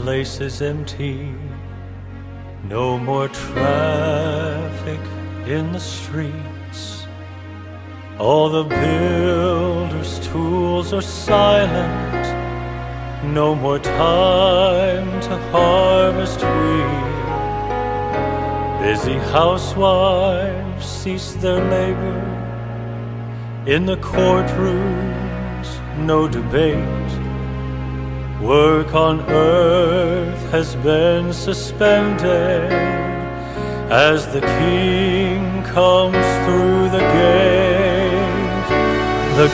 place is empty, no more traffic in the streets. All the builders' tools are silent, no more time to harvest wheat. Busy housewives cease their labor, in the courtrooms no debate. Work on earth has been suspended as the King comes through the gate. The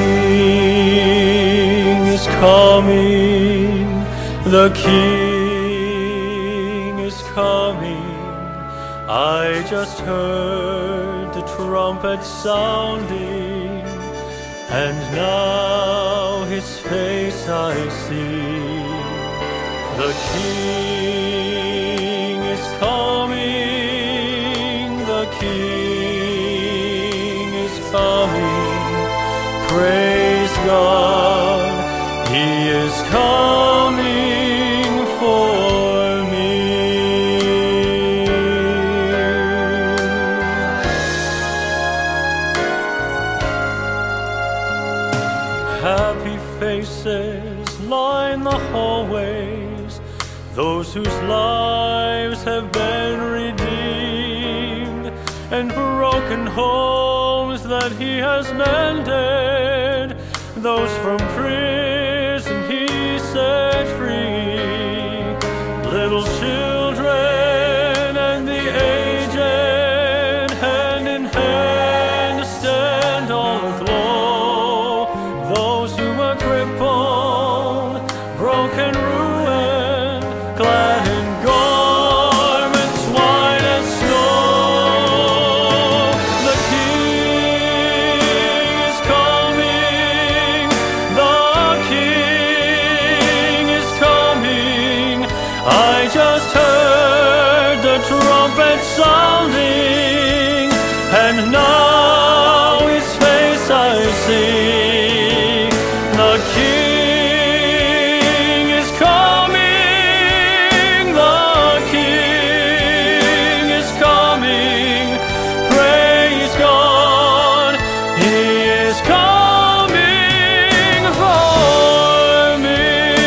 King is coming, the King is coming. I just heard the trumpet sounding, and now his face I see. The King is coming, the King is coming. Praise God, he is coming for me. Happy faces line the hallways, those whose lives have been redeemed, and broken homes that he has mended, those from prison he set free. Little children and the aged, hand in hand stand all aglow. Those who were crippled, broken, ruined, glad in garments white as snow. The King is coming, the King is coming. I just heard the trumpet sounding, and now his face I see. The King is coming, the King is coming. Praise God, he is coming for me.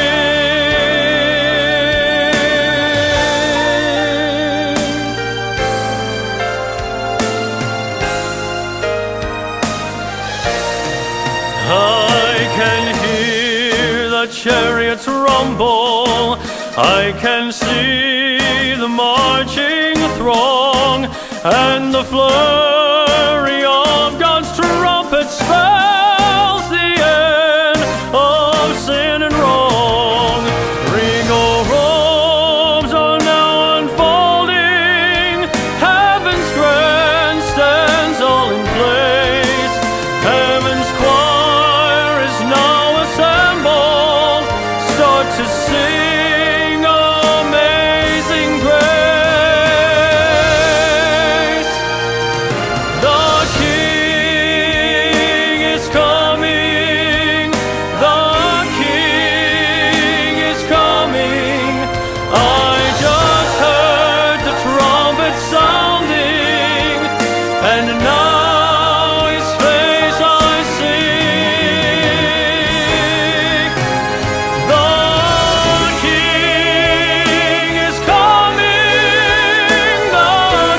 I can hear the chariots rumble, I can see the marching throng, and the flurry of God's trumpet spells the end of sin and wrong. Regal robes are now unfolding, heaven's grandstands all in place. Heaven's choir is now assembled, start to sing amazing grace. The King is coming, the King is coming. I just heard the trumpet sounding, and now his face I see. The King is coming, the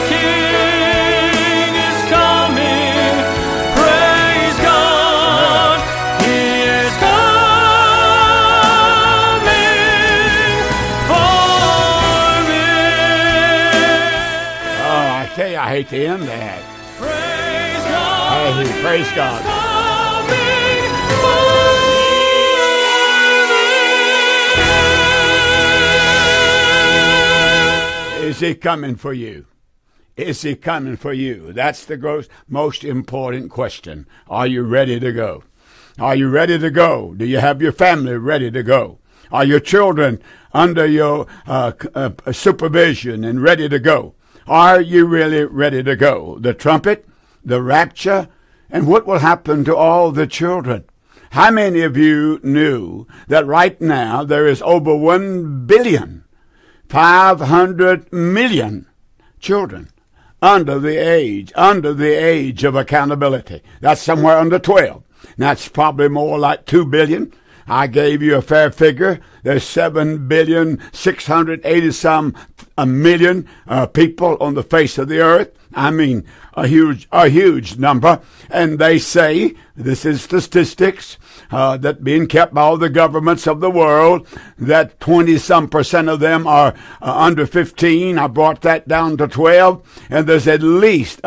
King is coming. Praise God, he is coming for me. Oh, I tell you, I hate to end that. Praise God, Hey, praise God. coming for me. Is he coming for you? Is he coming for you? That's the most important question. Are you ready to go? Are you ready to go? Do you have your family ready to go? Are your children under your supervision and ready to go? Are you really ready to go? The trumpet, the rapture, and what will happen to all the children? How many of you knew that right now there is over 1,500,000,000 children under the age of accountability? That's somewhere under 12. That's probably more like 2 billion. I gave you a fair figure. There's 7,680,000,000 people on the face of the earth. I mean, a huge number. And they say, this is statistics that being kept by all the governments of the world, that 20-some% of them are under 15. I brought that down to 12. And there's at least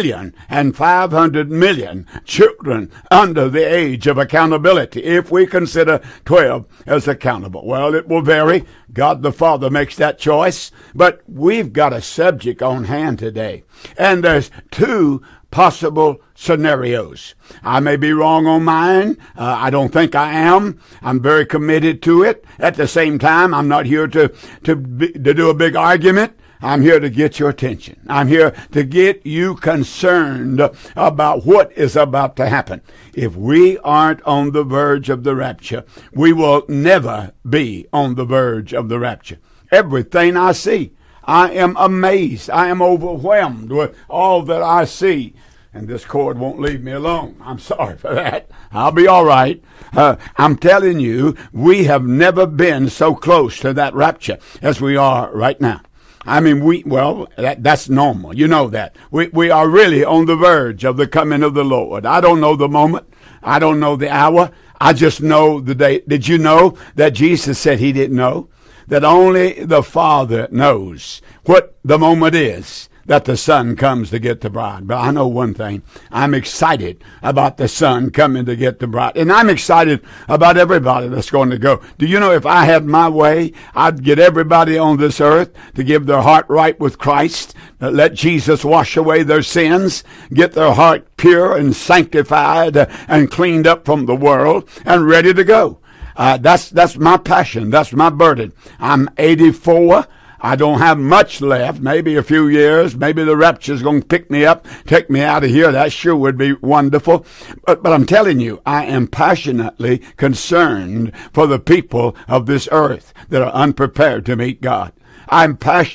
1,500,000,000 children under the age of accountability, if we consider 12 as accountable. Well, it will vary. God the Father makes that choice. But we've got a subject on hand today. And there's two possible scenarios. I may be wrong on mine. I don't think I am. I'm very committed to it. At the same time, I'm not here to do a big argument. I'm here to get your attention. I'm here to get you concerned about what is about to happen. If we aren't on the verge of the rapture, we will never be on the verge of the rapture. Everything I see, I am amazed. I am overwhelmed with all that I see. And this cord won't leave me alone. I'm sorry for that. I'll be all right. I'm telling you, we have never been so close to that rapture as we are right now. I mean, that's normal. You know that. We are really on the verge of the coming of the Lord. I don't know the moment. I don't know the hour. I just know the day. Did you know that Jesus said he didn't know? That only the Father knows what the moment is that the Son comes to get the bride. But I know one thing. I'm excited about the Son coming to get the bride. And I'm excited about everybody that's going to go. Do you know if I had my way, I'd get everybody on this earth to give their heart right with Christ, let Jesus wash away their sins, get their heart pure and sanctified and cleaned up from the world and ready to go. That's my passion. That's my burden. I'm 84. I don't have much left, maybe a few years. Maybe the rapture's going to pick me up, take me out of here. That sure would be wonderful. But I'm telling you, I am passionately concerned for the people of this earth that are unprepared to meet God. I'm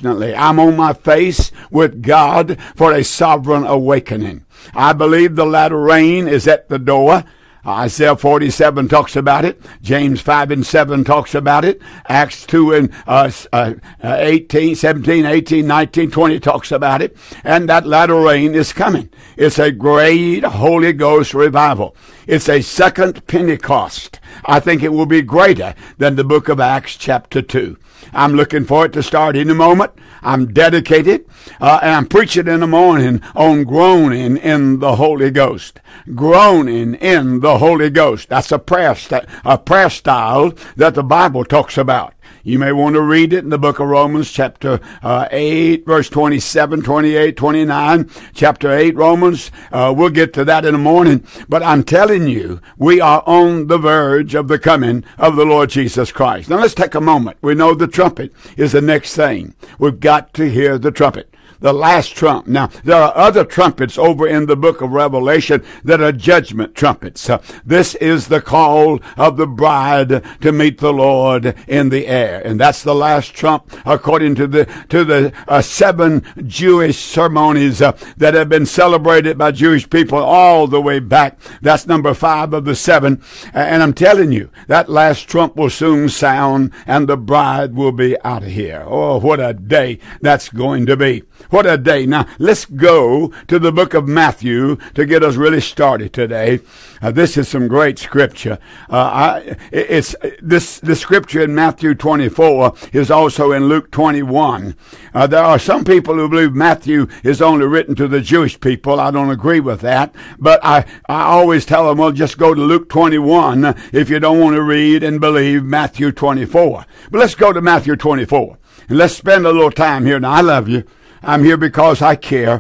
on my face with God for a sovereign awakening. I believe the latter rain is at the door. Isaiah 47 talks about it. James 5:7 talks about it. Acts 2 and 17, 18, 19, 20 talks about it. And that latter rain is coming. It's a great Holy Ghost revival. It's a second Pentecost. I think it will be greater than the book of Acts chapter 2. I'm looking for it to start in a moment. I'm dedicated, and I'm preaching in the morning on groaning in the Holy Ghost. Groaning in the Holy Ghost. That's a prayer style that the Bible talks about. You may want to read it in the book of Romans, chapter 8, verse 27, 28, 29. Chapter 8, Romans. We'll get to that in the morning. But I'm telling you, we are on the verge of the coming of the Lord Jesus Christ. Now let's take a moment. We know the trumpet is the next thing. We've got to hear the trumpet. The last trump. Now, there are other trumpets over in the book of Revelation that are judgment trumpets. This is the call of the bride to meet the Lord in the air. And that's the last trump according to the 7 Jewish ceremonies that have been celebrated by Jewish people all the way back. That's number 5 of the 7. And I'm telling you, that last trump will soon sound and the bride will be out of here. Oh, what a day that's going to be. What a day. Now, let's go to the book of Matthew to get us really started today. This is some great scripture. The scripture in Matthew 24 is also in Luke 21. There are some people who believe Matthew is only written to the Jewish people. I don't agree with that. But I always tell them, well, just go to Luke 21 if you don't want to read and believe Matthew 24. But let's go to Matthew 24. And let's spend a little time here. Now, I love you. I'm here because I care.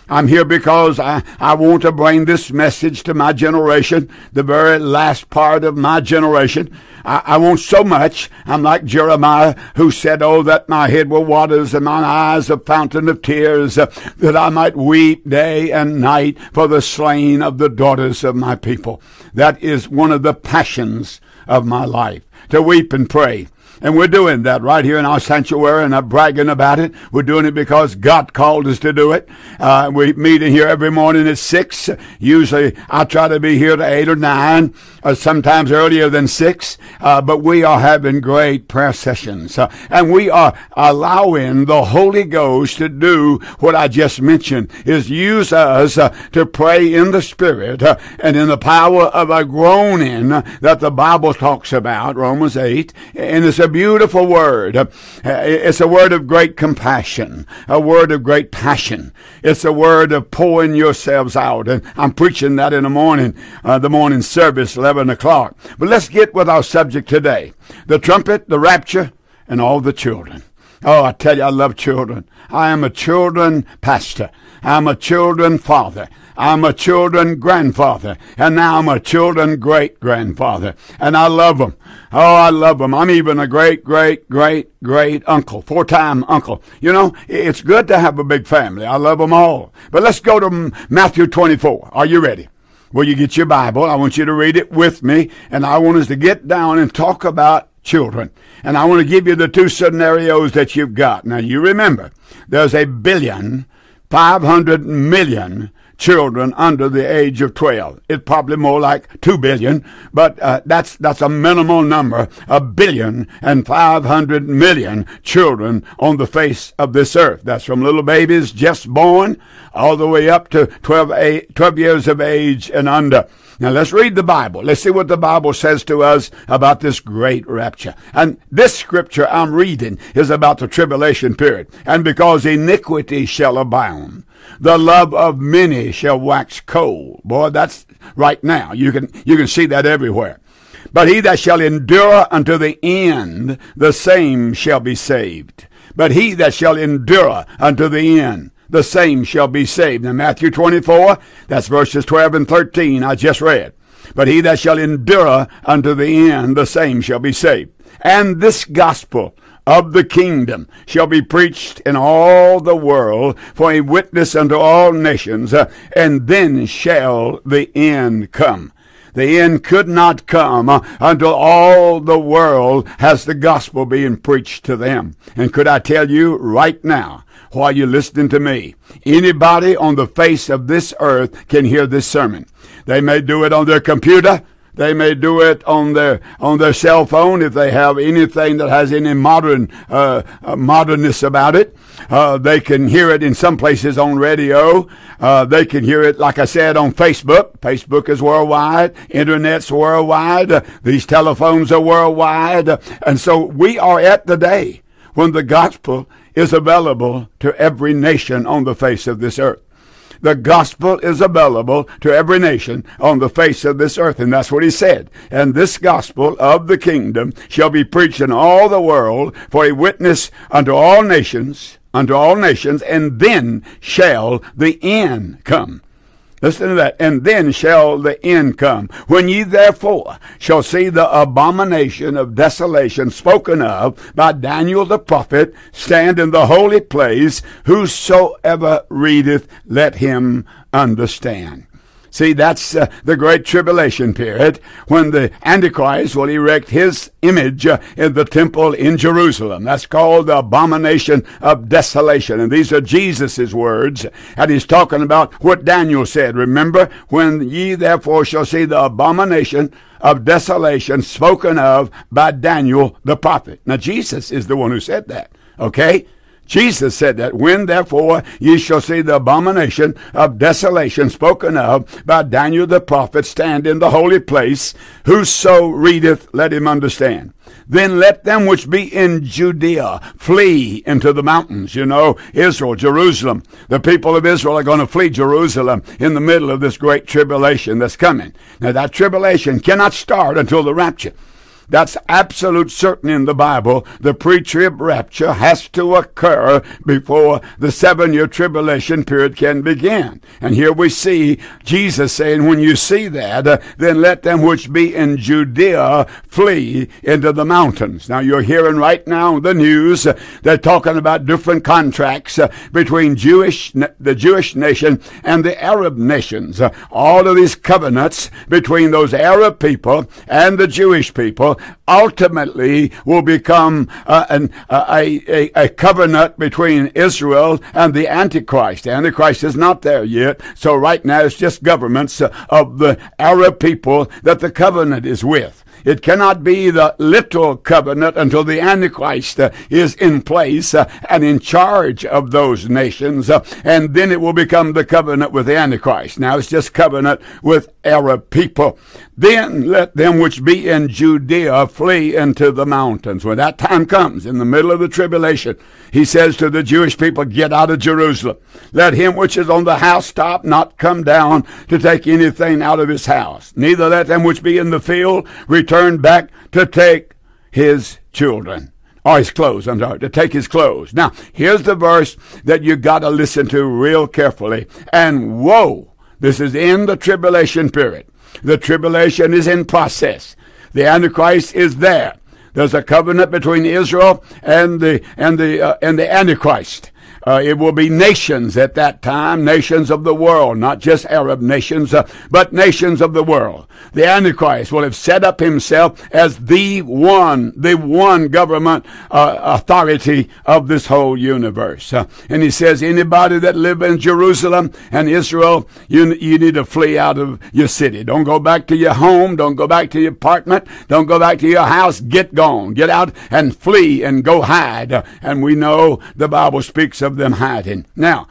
I'm here because I want to bring this message to my generation, the very last part of my generation. I want so much. I'm like Jeremiah, who said, oh, that my head were waters and mine eyes a fountain of tears, that I might weep day and night for the slain of the daughters of my people. That is one of the passions of my life, to weep and pray. And we're doing that right here in our sanctuary, and I'm bragging about it. We're doing it because God called us to do it. We meet in here every morning at 6. Usually I try to be here to 8 or 9, or sometimes earlier than 6. But we are having great prayer sessions. And we are allowing the Holy Ghost to do what I just mentioned, is use us to pray in the Spirit and in the power of a groaning that the Bible talks about, Romans 8. And it's a beautiful word. It's a word of great compassion, a word of great passion. It's a word of pouring yourselves out. And I'm preaching that in the morning service, 11 o'clock. But let's get with our subject today. The trumpet, the rapture, and all the children. Oh, I tell you, I love children. I am a children pastor. I'm a children father. I'm a children grandfather. And now I'm a children great-grandfather. And I love them. Oh, I love them. I'm even a great uncle, 4-time uncle. You know, it's good to have a big family. I love them all. But let's go to Matthew 24. Are you ready? Well, you get your Bible. I want you to read it with me. And I want us to get down and talk about children. And I want to give you the two scenarios that you've got. Now, you remember, there's 1,500,000,000 children under the age of 12. It's probably more like 2 billion, but that's a minimal number. 1,500,000,000 children on the face of this earth. That's from little babies just born all the way up to 12 years of age and under. Now let's read the Bible. Let's see what the Bible says to us about this great rapture. And this scripture I'm reading is about the tribulation period. And because iniquity shall abound, the love of many shall wax cold. Boy, that's right now. You can see that everywhere. But he that shall endure unto the end, the same shall be saved. But he that shall endure unto the end, the same shall be saved. In Matthew 24, that's verses 12 and 13 I just read. But he that shall endure unto the end, the same shall be saved. And this gospel of the kingdom shall be preached in all the world for a witness unto all nations, and then shall the end come. The end could not come until all the world has the gospel being preached to them. And could I tell you right now, while you're listening to me, anybody on the face of this earth can hear this sermon. They may do it on their computer. They may do it on their cell phone if they have anything that has any modernness about it. They can hear it in some places on radio. They can hear it, like I said, on Facebook. Facebook is worldwide. Internet's worldwide. These telephones are worldwide. And so we are at the day when the gospel is available to every nation on the face of this earth. The gospel is available to every nation on the face of this earth. And that's what he said. And this gospel of the kingdom shall be preached in all the world for a witness unto all nations, and then shall the end come. Listen to that. And then shall the end come. When ye therefore shall see the abomination of desolation spoken of by Daniel the prophet stand in the holy place, whosoever readeth, let him understand. See, that's the great tribulation period when the Antichrist will erect his image in the temple in Jerusalem. That's called the abomination of desolation. And these are Jesus' words. And he's talking about what Daniel said. Remember, when ye therefore shall see the abomination of desolation spoken of by Daniel the prophet. Now, Jesus is the one who said that. Okay? Jesus said that, when therefore ye shall see the abomination of desolation spoken of by Daniel the prophet stand in the holy place, whoso readeth, let him understand. Then let them which be in Judea flee into the mountains. You know, Israel, Jerusalem. The people of Israel are going to flee Jerusalem in the middle of this great tribulation that's coming. Now, that tribulation cannot start until the rapture. That's absolute certain in the Bible. The pre-trib rapture has to occur before the 7-year tribulation period can begin. And here we see Jesus saying, when you see that, then let them which be in Judea flee into the mountains. Now you're hearing right now the news. They're talking about different contracts between the Jewish nation and the Arab nations. All of these covenants between those Arab people and the Jewish people ultimately will become a covenant between Israel and the Antichrist. The Antichrist is not there yet, so right now it's just governments of the Arab people that the covenant is with. It cannot be the literal covenant until the Antichrist is in place and in charge of those nations, and then it will become the covenant with the Antichrist. Now it's just covenant with Arab people. Then let them which be in Judea flee into the mountains. When that time comes, in the middle of the tribulation, he says to the Jewish people, get out of Jerusalem. Let him which is on the housetop not come down to take anything out of his house. Neither let them which be in the field return back to take his children. Or his clothes, to take his clothes. Now, here's the verse that you got to listen to real carefully. And woe, this is in the tribulation period. The tribulation is in process. The Antichrist is there. There's a covenant between Israel and the Antichrist. It will be nations at that time, nations of the world, not just Arab nations, but nations of the world. The Antichrist will have set up himself as the one government authority of this whole universe. And he says, anybody that live in Jerusalem and Israel, you need to flee out of your city. Don't go back to your home. Don't go back to your apartment. Don't go back to your house. Get gone. Get out and flee and go hide. And we know the Bible speaks of them hiding. Now,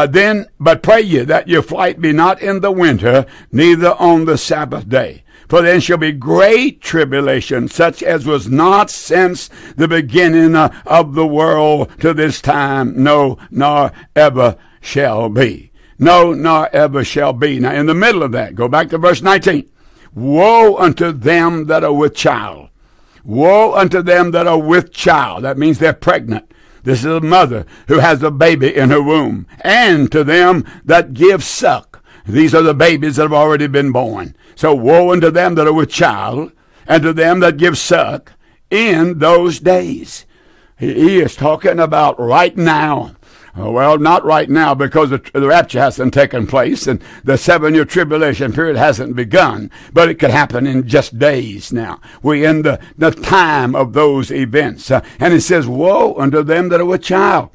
but pray ye that your flight be not in the winter, neither on the Sabbath day. For then shall be great tribulation, such as was not since the beginning of the world to this time, no, nor ever shall be. No, nor ever shall be. Now, in the middle of that, go back to verse 19. Woe unto them that are with child. Woe unto them that are with child. That means they're pregnant. This is a mother who has a baby in her womb. And to them that give suck. These are the babies that have already been born. So woe unto them that are with child, and to them that give suck in those days. He is talking about right now. Well, not right now, because the rapture hasn't taken place and the 7-year tribulation period hasn't begun, but it could happen in just days now. We're in the time of those events. And it says, woe unto them that are with child.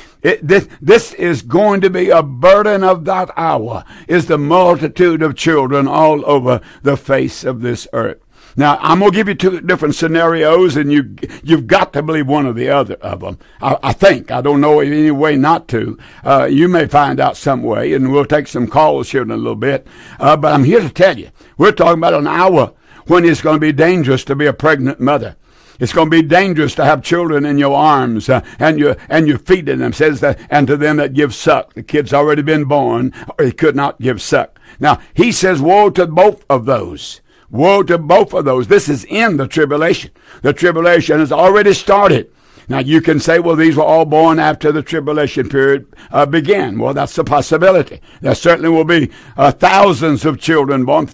This is going to be a burden of that hour, is the multitude of children all over the face of this earth. Now, I'm going to give you two different scenarios, and you've got to believe one or the other of them. I think. I don't know any way not to. You may find out some way, and we'll take some calls here in a little bit. But I'm here to tell you, we're talking about an hour when it's going to be dangerous to be a pregnant mother. It's going to be dangerous to have children in your arms, and you're feeding them. It says that, and to them that give suck. The kid's already been born, or he could not give suck. Now, he says, woe to both of those. Woe to both of those. This is in the tribulation. The tribulation has already started. Now, you can say, well, these were all born after the tribulation period began. Well, that's a possibility. There certainly will be thousands of children born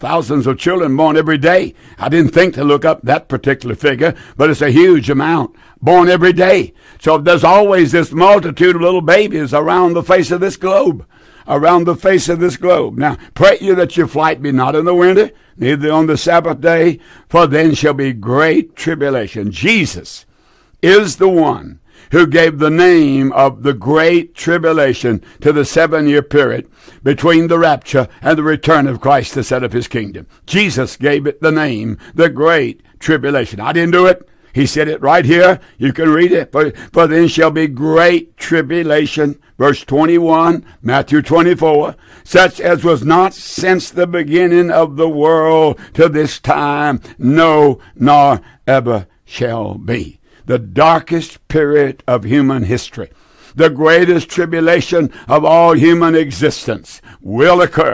every day. I didn't think to look up that particular figure, but it's a huge amount born every day. So there's always this multitude of little babies around the face of this globe. Around the face of this globe. Now, pray you that your flight be not in the winter, neither on the Sabbath day, for then shall be great tribulation. Jesus is the one who gave the name of the great tribulation to the 7-year period between the rapture and the return of Christ to set up his kingdom. Jesus gave it the name, the great tribulation. I didn't do it. He said it right here. You can read it. For then shall be great tribulation, verse 21, Matthew 24, such as was not since the beginning of the world to this time, no, nor ever shall be. The darkest period of human history, the greatest tribulation of all human existence will occur.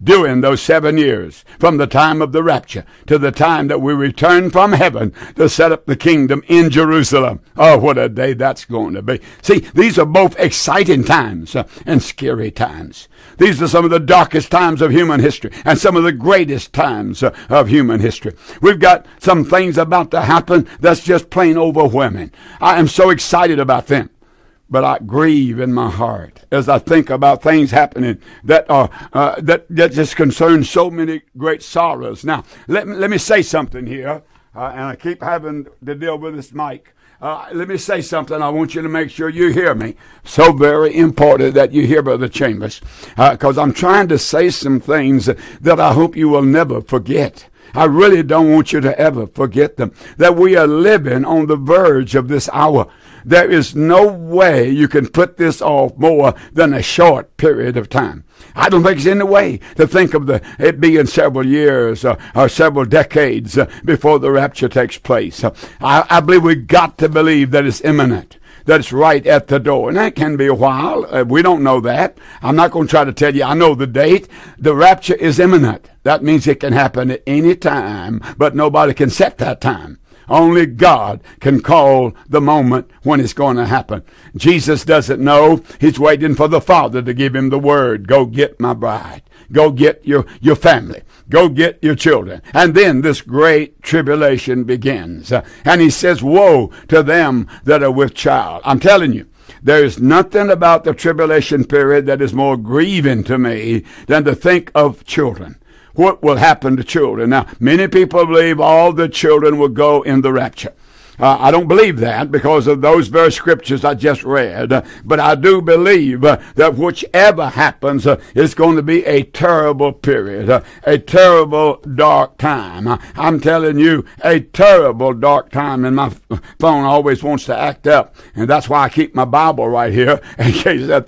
during those 7 years, from the time of the rapture to the time that we return from heaven to set up the kingdom in Jerusalem. Oh, what a day that's going to be. See, these are both exciting times and scary times. These are some of the darkest times of human history and some of the greatest times of human history. We've got some things about to happen that's just plain overwhelming. I am so excited about them. But I grieve in my heart as I think about things happening that are that just concern so many great sorrows. Now, let me say something here, and I keep having to deal with this mic. Let me say something. I want you to make sure you hear me. So very important that you hear, Brother Chambers, because I'm trying to say some things that I hope you will never forget. I really don't want you to ever forget them. That we are living on the verge of this hour. There is no way you can put this off more than a short period of time. I don't think it's any way to think of it being several years or several decades before the rapture takes place. I believe we've got to believe that it's imminent, that it's right at the door. And that can be a while. We don't know that. I'm not going to try to tell you I know the date. The rapture is imminent. That means it can happen at any time, but nobody can set that time. Only God can call the moment when it's going to happen. Jesus doesn't know. He's waiting for the Father to give him the word. Go get my bride. Go get your family. Go get your children. And then this great tribulation begins. And he says, woe to them that are with child. I'm telling you, there is nothing about the tribulation period that is more grieving to me than to think of children. What will happen to children? Now, many people believe all the children will go in the rapture. I don't believe that because of those very scriptures I just read. But I do believe that whichever happens, it's going to be a terrible period, a terrible dark time. I'm telling you, a terrible dark time. And my phone always wants to act up. And that's why I keep my Bible right here in case that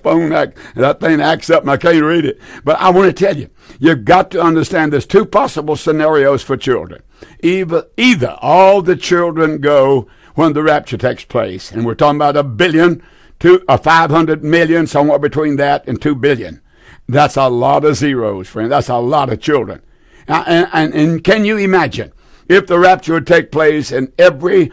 thing acts up and I can't read it. But I want to tell you, you've got to understand there's two possible scenarios for children. Either all the children go when the rapture takes place, and we're talking about 1 billion to 500 million, somewhere between that and 2 billion. That's a lot of zeros, friend. That's a lot of children. And can you imagine if the rapture would take place and every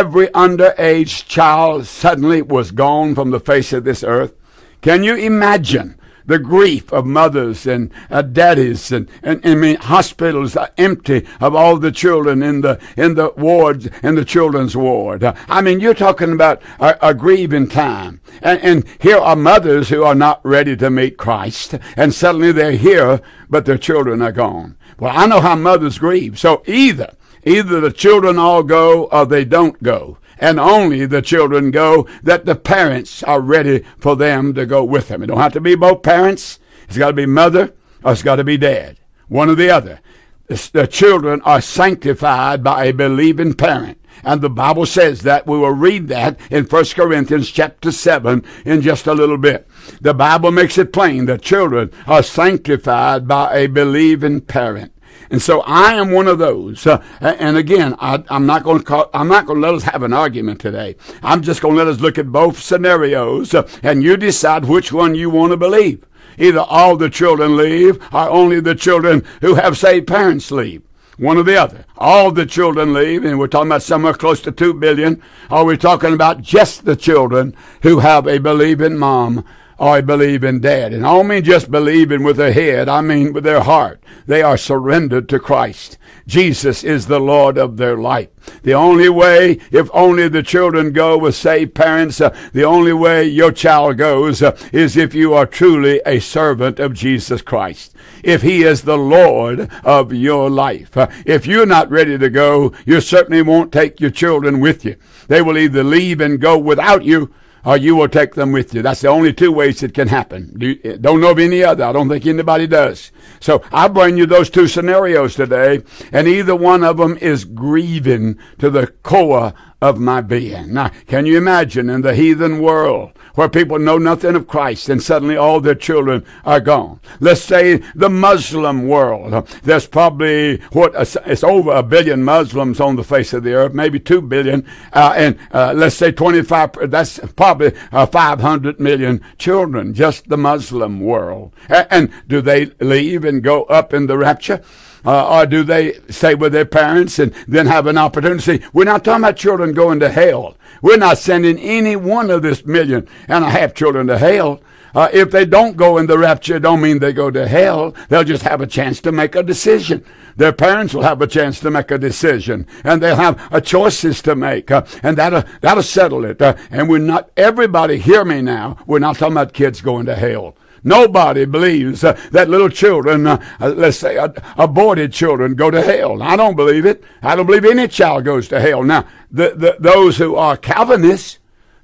underage child suddenly was gone from the face of this earth? Can you imagine the grief of mothers and daddies and I mean hospitals are empty of all the children in the wards, in the children's ward. I mean, you're talking about a grieving time. And here are mothers who are not ready to meet Christ, and suddenly they're here, but their children are gone. Well, I know how mothers grieve. So either the children all go or they don't go. And only the children go that the parents are ready for them to go with them. It don't have to be both parents. It's got to be mother or it's got to be dad. One or the other. The children are sanctified by a believing parent. And the Bible says that. We will read that in 1 Corinthians chapter 7 in just a little bit. The Bible makes it plain that children are sanctified by a believing parent. And so I am one of those. And again, I'm not going to let us have an argument today. I'm just going to let us look at both scenarios, and you decide which one you want to believe. Either all the children leave, or only the children who have saved parents leave. One or the other. All the children leave, and we're talking about somewhere close to 2 billion. Or we're talking about just the children who have a believing mom or believe in dad. And I don't mean just believing with their head. I mean with their heart. They are surrendered to Christ. Jesus is the Lord of their life. The only way, if only the children go with saved parents, the only way your child goes is if you are truly a servant of Jesus Christ. If he is the Lord of your life. If you're not ready to go, you certainly won't take your children with you. They will either leave and go without you, or you will take them with you. That's the only two ways it can happen. Don't know of any other. I don't think anybody does. So I bring you those two scenarios today, and either one of them is grieving to the core of my being. Now, can you imagine in the heathen world where people know nothing of Christ and suddenly all their children are gone? Let's say the Muslim world. There's probably, it's over 1 billion Muslims on the face of the earth, maybe 2 billion, and let's say 25, that's probably 500 million children, just the Muslim world. And do they leave and go up in the rapture? Or do they stay with their parents and then have an opportunity? We're not talking about children going to hell. We're not sending any one of this 1.5 million children to hell. If they don't go in the rapture, don't mean they go to hell. They'll just have a chance to make a decision. Their parents will have a chance to make a decision, and they'll have choices to make, and that'll settle it. And we're not, everybody hear me now, we're not talking about kids going to hell. Nobody believes that little children, let's say aborted children, go to hell. I don't believe it. I don't believe any child goes to hell. Now, those who are Calvinists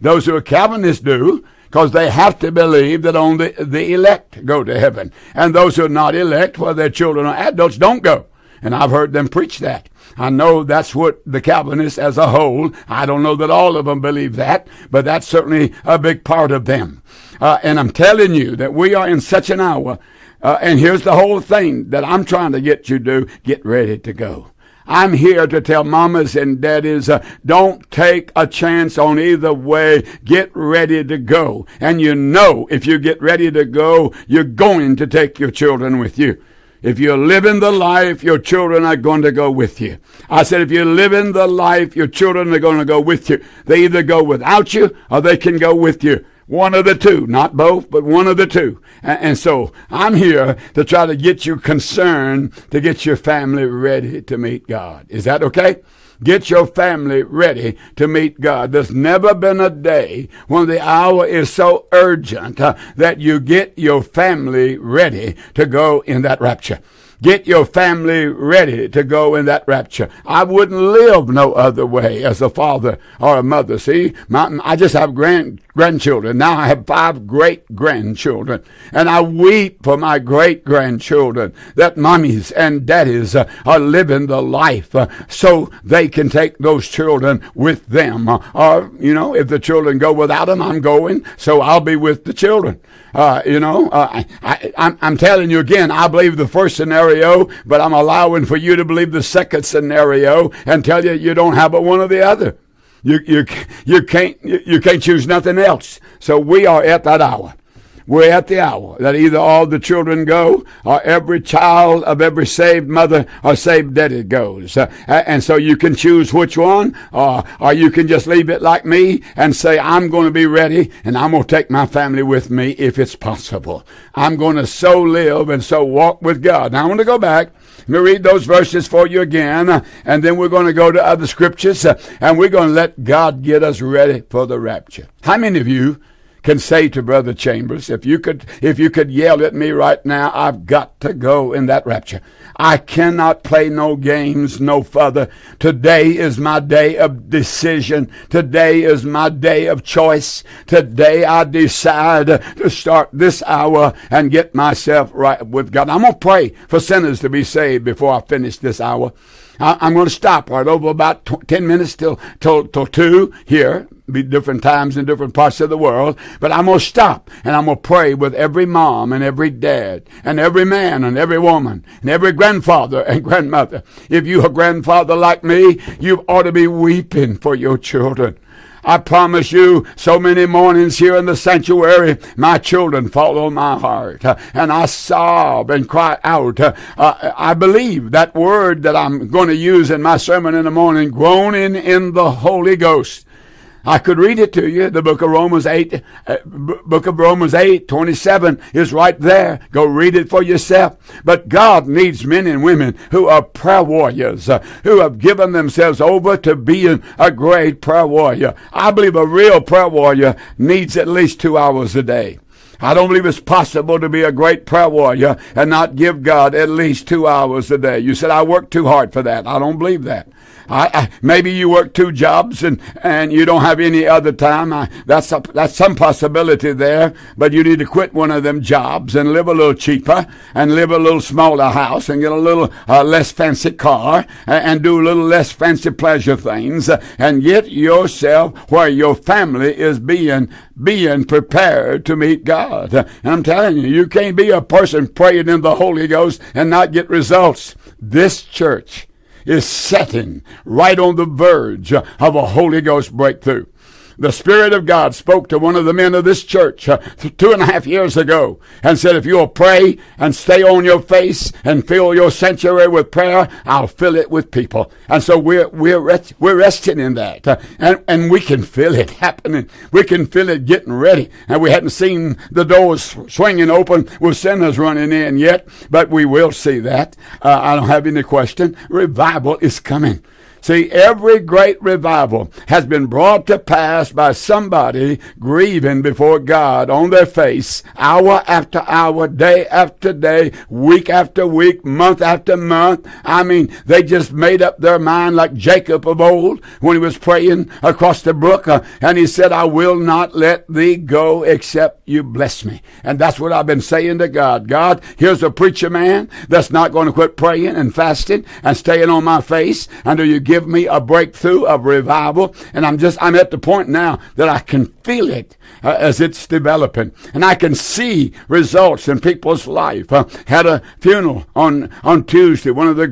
do, because they have to believe that only the elect go to heaven. And those who are not elect, well, their children or adults don't go. And I've heard them preach that. I know that's what the Calvinists as a whole, I don't know that all of them believe that, but that's certainly a big part of them. And I'm telling you that we are in such an hour, and here's the whole thing that I'm trying to get you to do, get ready to go. I'm here to tell mamas and daddies, don't take a chance on either way. Get ready to go. And you know, if you get ready to go, you're going to take your children with you. If you're living the life, your children are going to go with you. I said, if you're living the life, your children are going to go with you. They either go without you or they can go with you. One of the two, not both, but one of the two. And so I'm here to try to get you concerned, to get your family ready to meet God. Is that okay? Get your family ready to meet God. There's never been a day when the hour is so urgent that you get your family ready to go in that rapture. Get your family ready to go in that rapture. I wouldn't live no other way as a father or a mother. See, I just have grandchildren. Now I have 5 great-grandchildren. And I weep for my great-grandchildren that mommies and daddies are living the life so they can take those children with them. Or, if the children go without them, I'm going, so I'll be with the children. I'm telling you again, I believe the first scenario, but I'm allowing for you to believe the second scenario and tell you don't have but one or the other. You can't choose nothing else. So we are at that hour. We're at the hour that either all the children go or every child of every saved mother or saved daddy goes. And so you can choose which one, or you can just leave it like me and say, I'm going to be ready and I'm going to take my family with me if it's possible. I'm going to so live and so walk with God. Now I want to go back. Let me read those verses for you again, and then we're going to go to other scriptures, and we're going to let God get us ready for the rapture. How many of you can say to Brother Chambers, if you could yell at me right now, I've got to go in that rapture. I cannot play no games no further. Today is my day of decision. Today is my day of choice. Today I decide to start this hour and get myself right with God. I'm going to pray for sinners to be saved before I finish this hour. I'm going to stop right over about 10 minutes till 2 here. Be different times in different parts of the world. But I'm going to stop and I'm going to pray with every mom and every dad and every man and every woman and every grandfather and grandmother. If you're a grandfather like me, you ought to be weeping for your children. I promise you, so many mornings here in the sanctuary, my children fall on my heart, and I sob and cry out. I believe that word that I'm going to use in my sermon in the morning, groaning in the Holy Ghost. I could read it to you. The book of Romans 8:27 is right there. Go read it for yourself. But God needs men and women who are prayer warriors, who have given themselves over to being a great prayer warrior. I believe a real prayer warrior needs at least 2 hours a day. I don't believe it's possible to be a great prayer warrior and not give God at least 2 hours a day. You said, I work too hard for that. I don't believe that. Maybe you work 2 jobs and you don't have any other time. That's some possibility there, but you need to quit one of them jobs and live a little cheaper and live a little smaller house and get a little less fancy car and do a little less fancy pleasure things and get yourself where your family is being prepared to meet God. And I'm telling you, you can't be a person praying in the Holy Ghost and not get results. This church is sitting right on the verge of a Holy Ghost breakthrough. The Spirit of God spoke to one of the men of this church 2.5 years ago and said, if you'll pray and stay on your face and fill your sanctuary with prayer, I'll fill it with people. And so we're resting in that. And we can feel it happening. We can feel it getting ready. And we hadn't seen the doors swinging open with sinners running in yet, but we will see that. I don't have any question. Revival is coming. See, every great revival has been brought to pass by somebody grieving before God on their face, hour after hour, day after day, week after week, month after month. I mean, they just made up their mind like Jacob of old when he was praying across the brook, and he said, I will not let thee go except you bless me. And that's what I've been saying to God. God, here's a preacher man that's not going to quit praying and fasting and staying on my face until you give me a breakthrough of revival. And I'm at the point now that I can feel it as it's developing, and I can see results in people's life. Had a funeral on Tuesday, one of the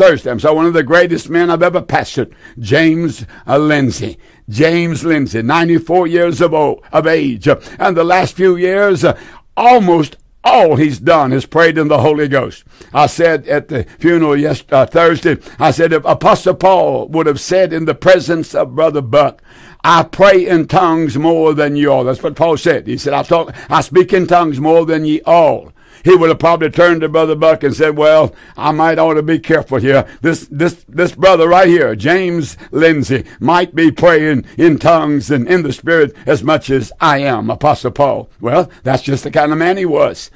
greatest men I've ever pastored, James Lindsay. James Lindsay, 94 years of age, and the last few years, almost all he's done is prayed in the Holy Ghost. I said at the funeral Thursday, I said, if Apostle Paul would have said in the presence of Brother Buck, I pray in tongues more than you all. That's what Paul said. He said, I speak in tongues more than ye all. He would have probably turned to Brother Buck and said, well, I might ought to be careful here. This brother right here, James Lindsay, might be praying in tongues and in the Spirit as much as I am, Apostle Paul. Well, that's just the kind of man he was.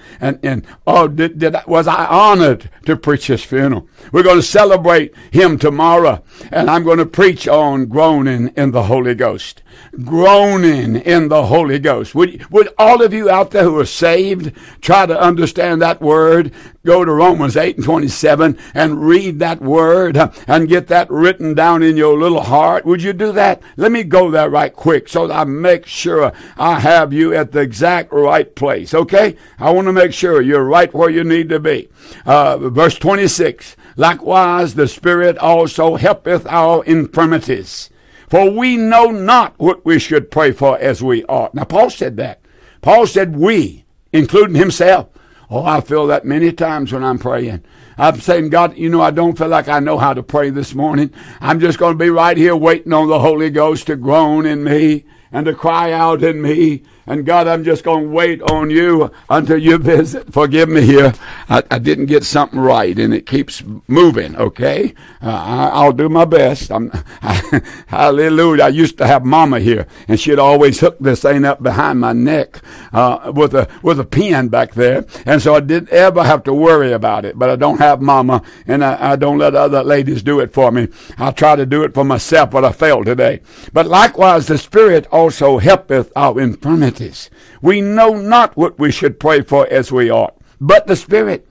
Was I honored to preach his funeral? We're going to celebrate him tomorrow, and I'm going to preach on groaning in the Holy Ghost. Groaning in the Holy Ghost. Would all of you out there who are saved try to understand that word? Go to Romans 8:27 and read that word and get that written down in your little heart. Would you do that? Let me go there right quick so that I make sure I have you at the exact right place. Okay? I want to make sure you're right where you need to be. Verse 26. Likewise, the Spirit also helpeth our infirmities. For we know not what we should pray for as we ought. Now, Paul said that. Paul said we, including himself. Oh, I feel that many times when I'm praying. I'm saying, God, I don't feel like I know how to pray this morning. I'm just going to be right here waiting on the Holy Ghost to groan in me and to cry out in me. And God, I'm just going to wait on you until you visit. Forgive me here. I didn't get something right, and it keeps moving, okay? I'll do my best. Hallelujah. I used to have Mama here, and she'd always hook this thing up behind my neck with a pin back there. And so I didn't ever have to worry about it. But I don't have Mama, and I don't let other ladies do it for me. I try to do it for myself, but I failed today. But likewise, the Spirit also helpeth our infirmity. We know not what we should pray for as we ought, but the Spirit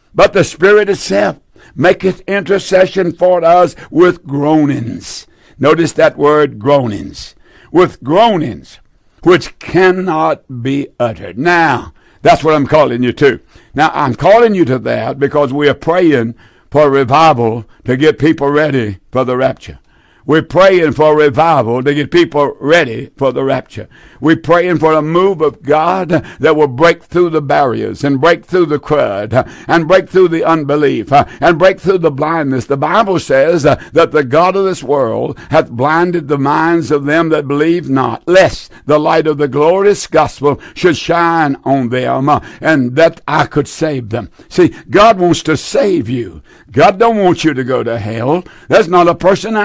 itself maketh intercession for us with groanings. Notice that word, groanings. With groanings, which cannot be uttered. Now, that's what I'm calling you to. Now, I'm calling you to that because we are praying for revival to get people ready for the rapture. We're praying for revival to get people ready for the rapture. We're praying for a move of God that will break through the barriers and break through the crud and break through the unbelief and break through the blindness. The Bible says that the God of this world hath blinded the minds of them that believe not, lest the light of the glorious gospel should shine on them and that I could save them. See, God wants to save you. God don't want you to go to hell. There's not a person out there that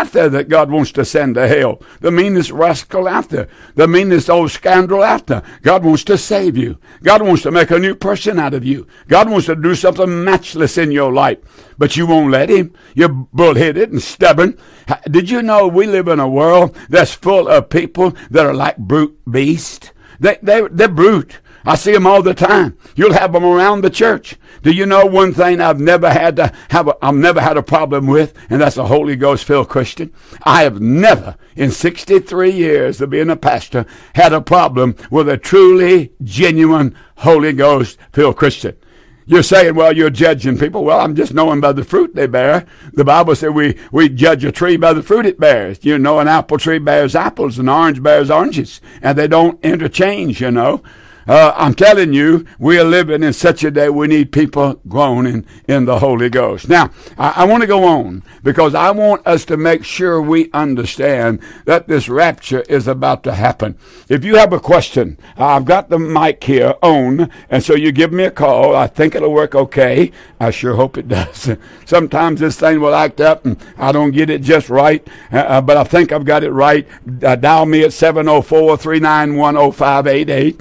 that God wants to send to hell. The meanest rascal out there. The meanest old scoundrel out there. God wants to save you. God wants to make a new person out of you. God wants to do something matchless in your life. But you won't let him. You're bullheaded and stubborn. Did you know we live in a world that's full of people that are like brute beasts? They're brute. I see them all the time. You'll have them around the church. Do you know one thing I've never had a problem with, and that's a Holy Ghost filled Christian? I have never, in 63 years of being a pastor, had a problem with a truly genuine Holy Ghost filled Christian. You're saying, well, you're judging people. Well, I'm just knowing by the fruit they bear. The Bible said we judge a tree by the fruit it bears. You know, an apple tree bears apples, an orange bears oranges, and they don't interchange, you know. I'm telling you, we are living in such a day we need people groaning in the Holy Ghost. Now, I want to go on because I want us to make sure we understand that this rapture is about to happen. If you have a question, I've got the mic here on, and so you give me a call. I think it'll work okay. I sure hope it does. Sometimes this thing will act up and I don't get it just right, but I think I've got it right. Dial me at 704-391-0588.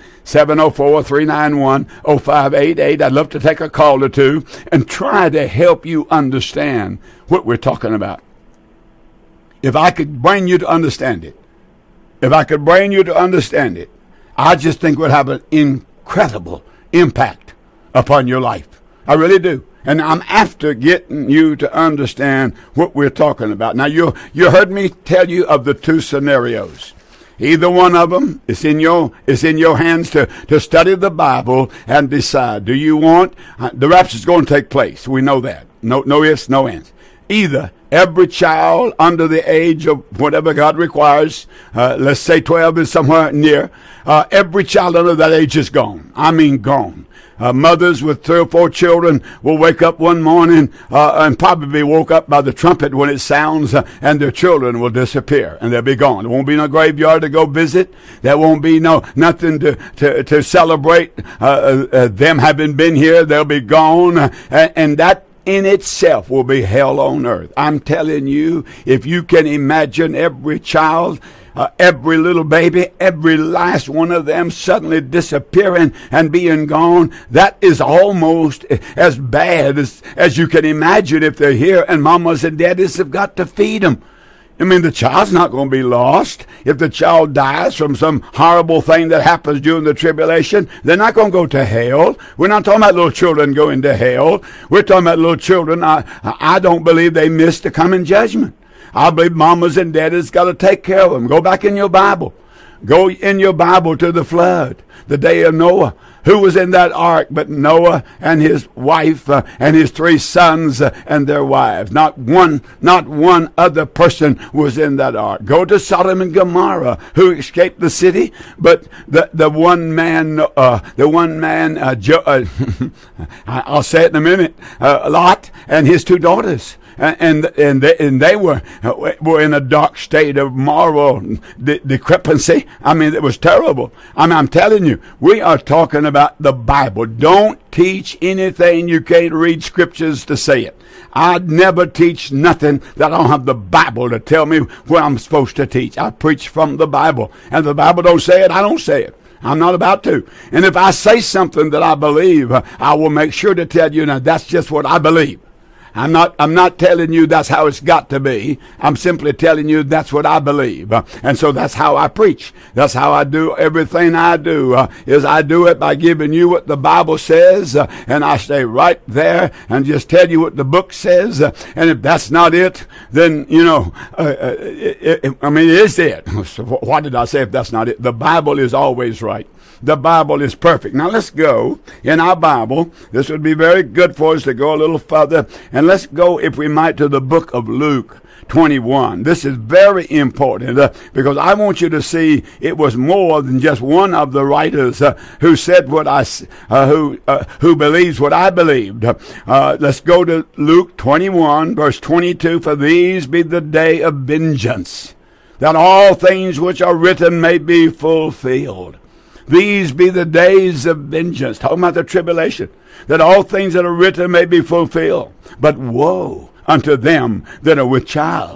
704-391-0588. I'd love to take a call or two and try to help you understand what we're talking about. If I could bring you to understand it, I just think it would have an incredible impact upon your life. I really do. And I'm after getting you to understand what we're talking about. Now, you heard me tell you of the two scenarios. Either one of them is in your hands to study the Bible and decide. Do you want the rapture is going to take place? We know that. No ifs, no ands. Either every child under the age of whatever God requires, let's say 12 is somewhere near, every child under that age is gone. I mean gone. Mothers with 3 or 4 children will wake up one morning and probably be woke up by the trumpet when it sounds, and their children will disappear and they'll be gone. There won't be no graveyard to go visit. There won't be nothing to celebrate them having been here. They'll be gone, and that in itself will be hell on earth. I'm telling you, if you can imagine every child, every little baby, every last one of them suddenly disappearing and being gone, that is almost as bad as you can imagine if they're here and mamas and daddies have got to feed them. I mean, the child's not going to be lost. If the child dies from some horrible thing that happens during the tribulation, they're not going to go to hell. We're not talking about little children going to hell. We're talking about little children. I don't believe they miss the coming judgment. I believe mamas and daddies got to take care of them. Go back in your Bible. Go in your Bible to the flood, the day of Noah. Who was in that ark but Noah and his wife and his 3 sons and their wives? Not one other person was in that ark. Go to Sodom and Gomorrah. Who escaped the city? But the one man, I'll say it in a minute, Lot and his 2 daughters. And they were in a dark state of moral discrepancy. I mean, it was terrible. I'm telling you, we are talking about the Bible. Don't teach anything you can't read scriptures to say it. I'd never teach nothing that I don't have the Bible to tell me what I'm supposed to teach. I preach from the Bible. And if the Bible don't say it, I don't say it. I'm not about to. And if I say something that I believe, I will make sure to tell you, now that's just what I believe. I'm not telling you that's how it's got to be. I'm simply telling you that's what I believe. And so that's how I preach. That's how I do everything I do, is I do it by giving you what the Bible says, and I stay right there and just tell you what the book says. And if that's not it, then, it is it. So what did I say if that's not it? The Bible is always right. The Bible is perfect. Now let's go in our Bible. This would be very good for us to go a little further. And let's go, if we might, to the book of Luke 21. This is very important because I want you to see it was more than just one of the writers who said what who believes what I believed. Let's go to Luke 21, verse 22. For these be the day of vengeance, that all things which are written may be fulfilled. These be the days of vengeance. Talking about the tribulation. That all things that are written may be fulfilled. But woe unto them that are with child,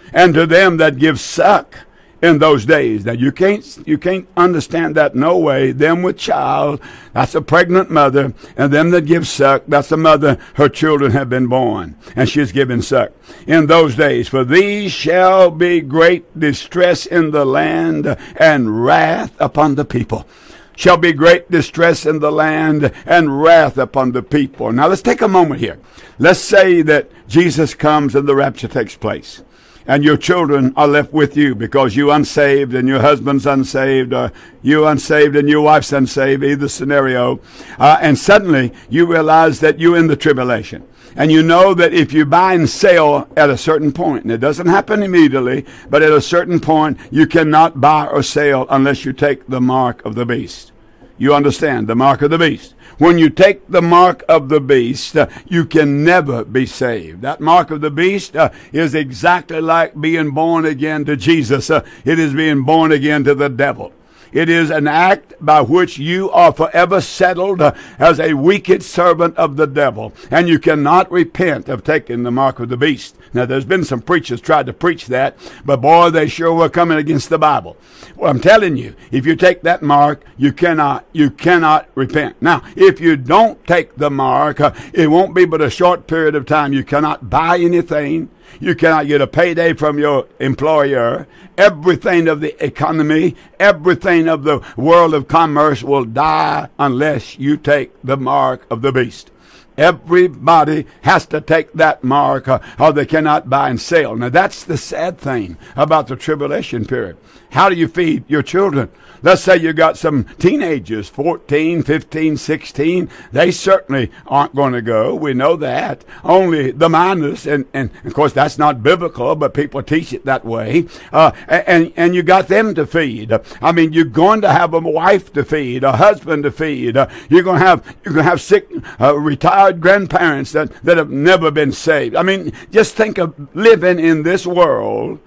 and to them that give suck in those days. Now you can't understand that no way. Them with child, that's a pregnant mother, and them that give suck, that's a mother, her children have been born, and she's giving suck. In those days, for these shall be great distress in the land, and wrath upon the people. Shall be great distress in the land, and wrath upon the people. Now let's take a moment here. Let's say that Jesus comes and the rapture takes place, and your children are left with you because you unsaved and your husband's unsaved, or you unsaved and your wife's unsaved, either scenario. And suddenly you realize that you're in the tribulation. And you know that if you buy and sell at a certain point, and it doesn't happen immediately, but at a certain point, you cannot buy or sell unless you take the mark of the beast. You understand, the mark of the beast. When you take the mark of the beast, you can never be saved. That mark of the beast is exactly like being born again to Jesus. It is being born again to the devil. It is an act by which you are forever settled as a wicked servant of the devil, and you cannot repent of taking the mark of the beast. Now, there's been some preachers tried to preach that, but boy, they sure were coming against the Bible. Well, I'm telling you, if you take that mark, you cannot repent. Now, if you don't take the mark, it won't be but a short period of time. You cannot buy anything. You cannot get a payday from your employer. Everything of the economy, everything of the world of commerce will die unless you take the mark of the beast. Everybody has to take that mark or they cannot buy and sell. Now that's the sad thing about the tribulation period. How do you feed your children? Let's say you got some teenagers, 14, 15, 16. They certainly aren't going to go. We know that. Only the minors, and of course that's not biblical, but people teach it that way. And you got them to feed. I mean, you're going to have a wife to feed, a husband to feed. You're going to have sick, retired grandparents that have never been saved. I mean, just think of living in this world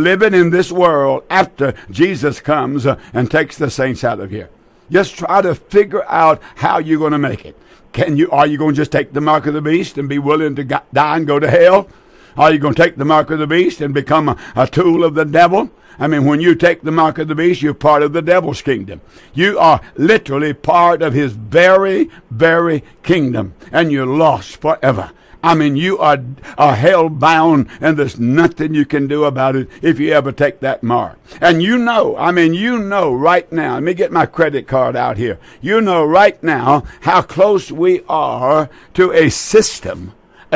after Jesus comes and takes the saints out of here. Just try to figure out how you're going to make it. Are you going to just take the mark of the beast and be willing to die and go to hell? Are you going to take the mark of the beast and become a tool of the devil? I mean, when you take the mark of the beast, you're part of the devil's kingdom. You are literally part of his very, very kingdom, and you're lost forever. I mean, you are hell-bound, and there's nothing you can do about it if you ever take that mark. And you know right now, let me get my credit card out here. You know right now how close we are to a system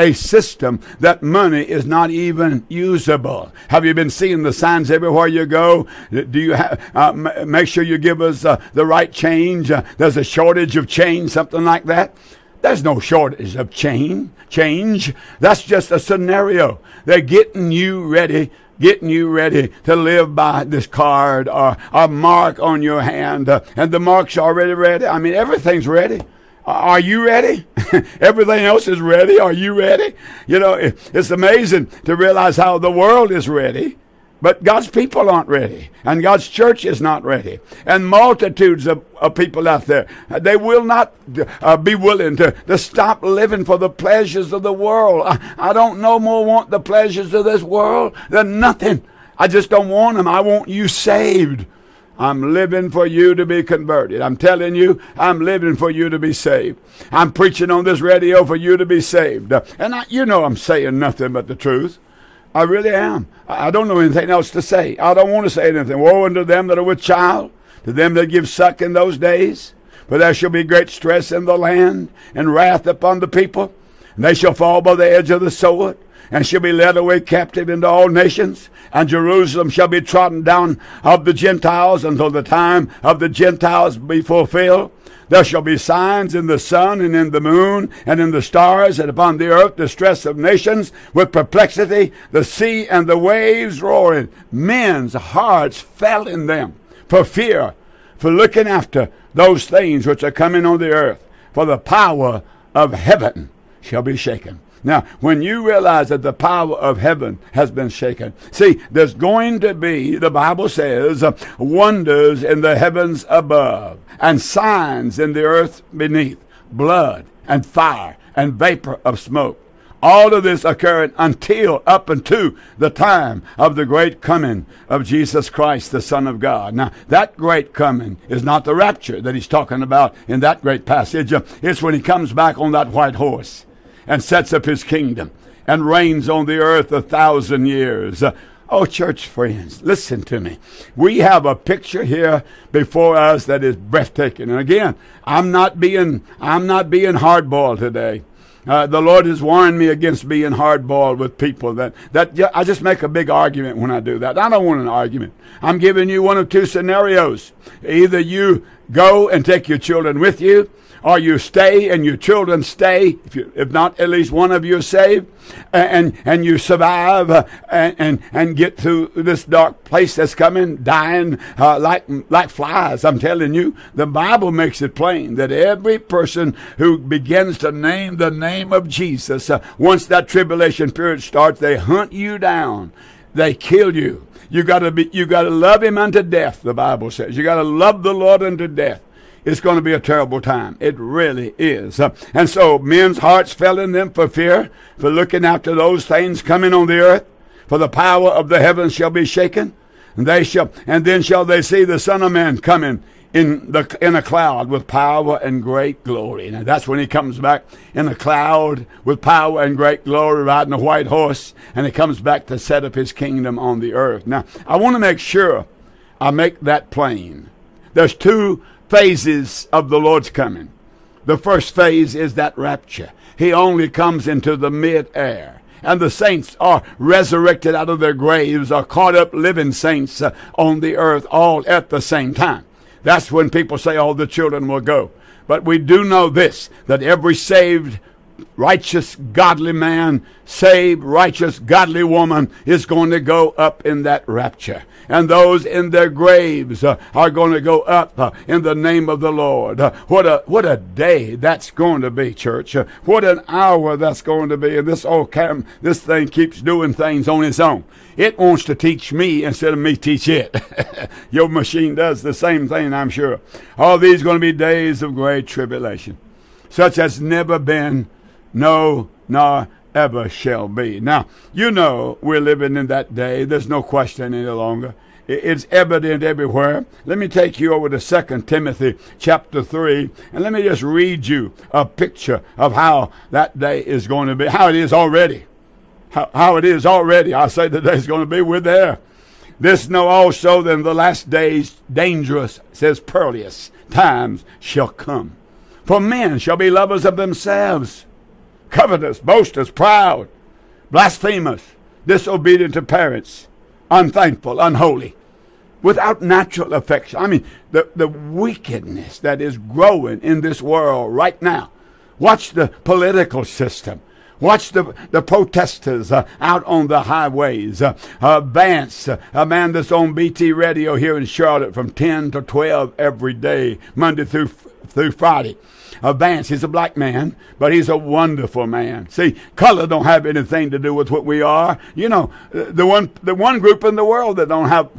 that money is not even usable. Have you been seeing the signs everywhere you go? Do you have, make sure you give us the right change? There's a shortage of change, something like that. There's no shortage of change. That's just a scenario. They're getting you ready to live by this card or a mark on your hand. And the mark's already ready. I mean, everything's ready. Are you ready? Everything else is ready. Are you ready? You know, it's amazing to realize how the world is ready. But God's people aren't ready, and God's church is not ready. And multitudes of people out there, they will not be willing to stop living for the pleasures of the world. I don't no more want the pleasures of this world than nothing. I just don't want them. I want you saved. I'm living for you to be converted. I'm telling you, I'm living for you to be saved. I'm preaching on this radio for you to be saved. And I'm saying nothing but the truth. I really am. I don't know anything else to say. I don't want to say anything. Woe unto them that are with child, to them that give suck in those days. For there shall be great stress in the land, and wrath upon the people. And they shall fall by the edge of the sword, and shall be led away captive into all nations. And Jerusalem shall be trodden down of the Gentiles until the time of the Gentiles be fulfilled. There shall be signs in the sun and in the moon and in the stars, and upon the earth distress of nations with perplexity, the sea and the waves roaring. Men's hearts fell in them for fear, for looking after those things which are coming on the earth. For the power of heaven shall be shaken. Now, when you realize that the power of heaven has been shaken, see, there's going to be, the Bible says, wonders in the heavens above, and signs in the earth beneath, blood and fire and vapor of smoke. All of this occurring up unto the time of the great coming of Jesus Christ, the Son of God. Now, that great coming is not the rapture that he's talking about in that great passage. It's when he comes back on that white horse and sets up his kingdom and reigns on the earth 1,000 years. Oh, church friends, listen to me. We have a picture here before us that is breathtaking. And again, I'm not being hardball today. The Lord has warned me against being hardball with people that I just make a big argument when I do that. I don't want an argument. I'm giving you one of two scenarios. Either you go and take your children with you, or you stay and your children stay, if not at least one of you is saved, and you survive and get through this dark place that's coming, dying like flies. I'm telling you, the Bible makes it plain that every person who begins to name the name of Jesus, once that tribulation period starts, they hunt you down. They kill you. You got to love him unto death, the Bible says. You got to love the Lord unto death. It's going to be a terrible time. It really is. And so men's hearts fell in them for fear, for looking after those things coming on the earth. For the power of the heavens shall be shaken, and then shall they see the Son of Man coming in a cloud with power and great glory. Now that's when he comes back in a cloud with power and great glory, riding a white horse, and he comes back to set up his kingdom on the earth. Now, I want to make sure I make that plain. There's two phases of the Lord's coming. The first phase is that rapture. He only comes into the mid-air, and the saints are resurrected out of their graves, are caught up living saints on the earth all at the same time. That's when people say, oh, the children will go. But we do know this, that every saved, righteous, godly man, saved, righteous, godly woman is going to go up in that rapture. And those in their graves are going to go up in the name of the Lord. What a day that's going to be, church. What an hour that's going to be. And this thing keeps doing things on its own. It wants to teach me instead of me teach it. Your machine does the same thing, I'm sure. All these are going to be days of great tribulation, such as never been, no, nor ever shall be. Now, you know we're living in that day. There's no question any longer. It's evident everywhere. Let me take you over to 2 Timothy chapter 3, and let me just read you a picture of how that day is going to be, how it is already. How it is already. I say the day is going to be. We're there. This know also that in the last days dangerous, says perilous, times shall come. For men shall be lovers of themselves, covetous, boasters, proud, blasphemous, disobedient to parents, unthankful, unholy, without natural affection. I mean, the wickedness that is growing in this world right now. Watch the political system. Watch the protesters out on the highways. Vance, a man that's on BT radio here in Charlotte from 10 to 12 every day, Monday through Friday. Vance, he's a black man, but he's a wonderful man. See, color don't have anything to do with what we are. You know, the one group in the world that don't have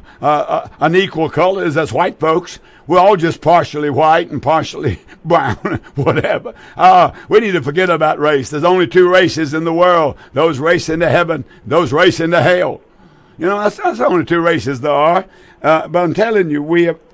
an equal color is us white folks. We're all just partially white and partially brown, whatever. We need to forget about race. There's only two races in the world. Those race into heaven, those race into hell. You know, that's the only two races there are. But I'm telling you,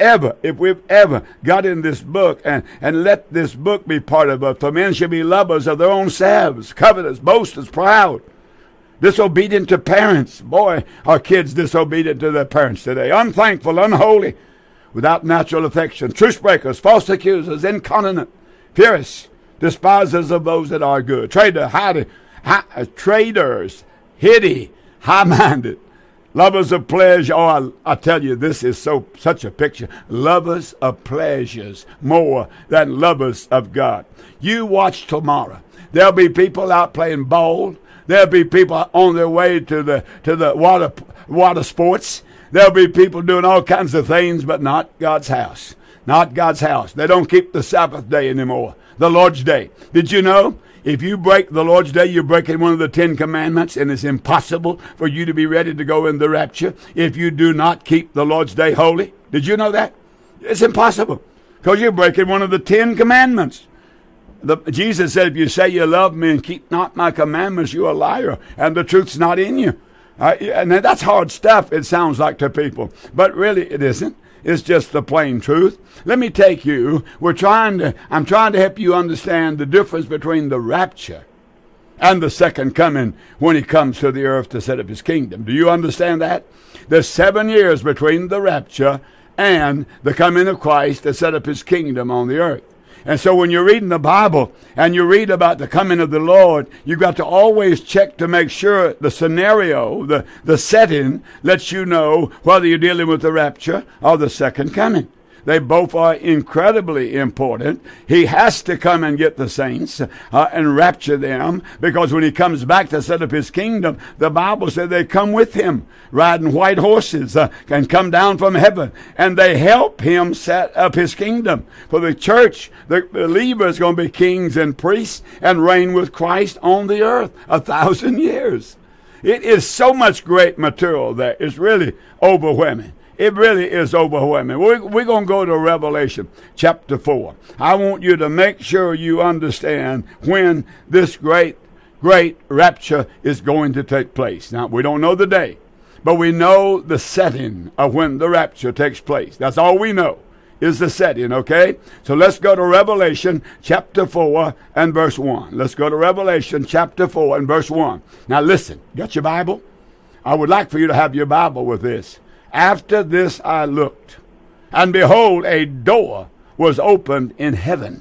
if we've ever got in this book and let this book be part of us, for men should be lovers of their own selves, covetous, boasters, proud, disobedient to parents. Boy, our kids disobedient to their parents today. Unthankful, unholy, without natural affection, truce breakers, false accusers, incontinent, fierce, despisers of those that are good, traitors, hitty, high-minded, lovers of pleasure. Oh, I tell you, this is such a picture. Lovers of pleasures more than lovers of God. You watch tomorrow. There'll be people out playing ball. There'll be people on their way to the water sports. There'll be people doing all kinds of things, but not God's house. Not God's house. They don't keep the Sabbath day anymore. The Lord's day. Did you know? If you break the Lord's day, you're breaking one of the 10 commandments, and it's impossible for you to be ready to go in the rapture if you do not keep the Lord's day holy. Did you know that? It's impossible because you're breaking one of the 10 commandments. Jesus said, if you say you love me and keep not my commandments, you're a liar, and the truth's not in you. And that's hard stuff, it sounds like to people. But really, it isn't. It's just the plain truth. Let me take you. I'm trying to help you understand the difference between the rapture and the second coming when he comes to the earth to set up his kingdom. Do you understand that? There's 7 years between the rapture and the coming of Christ to set up his kingdom on the earth. And so when you're reading the Bible and you read about the coming of the Lord, you've got to always check to make sure the scenario, the setting, lets you know whether you're dealing with the rapture or the second coming. They both are incredibly important. He has to come and get the saints and rapture them, because when he comes back to set up his kingdom, the Bible said they come with him, riding white horses, and come down from heaven, and they help him set up his kingdom. For the church, the believer is going to be kings and priests and reign with Christ on the earth 1,000 years. It is so much great material there. It's really overwhelming. It really is overwhelming. We're going to go to Revelation chapter 4. I want you to make sure you understand when this great rapture is going to take place. Now, we don't know the day, but we know the setting of when the rapture takes place. That's all we know is the setting, okay? So let's go to Revelation chapter 4 and verse 1. Let's go to Revelation chapter 4 and verse 1. Now listen, got your Bible? I would like for you to have your Bible with this. After this I looked, and behold, a door was opened in heaven.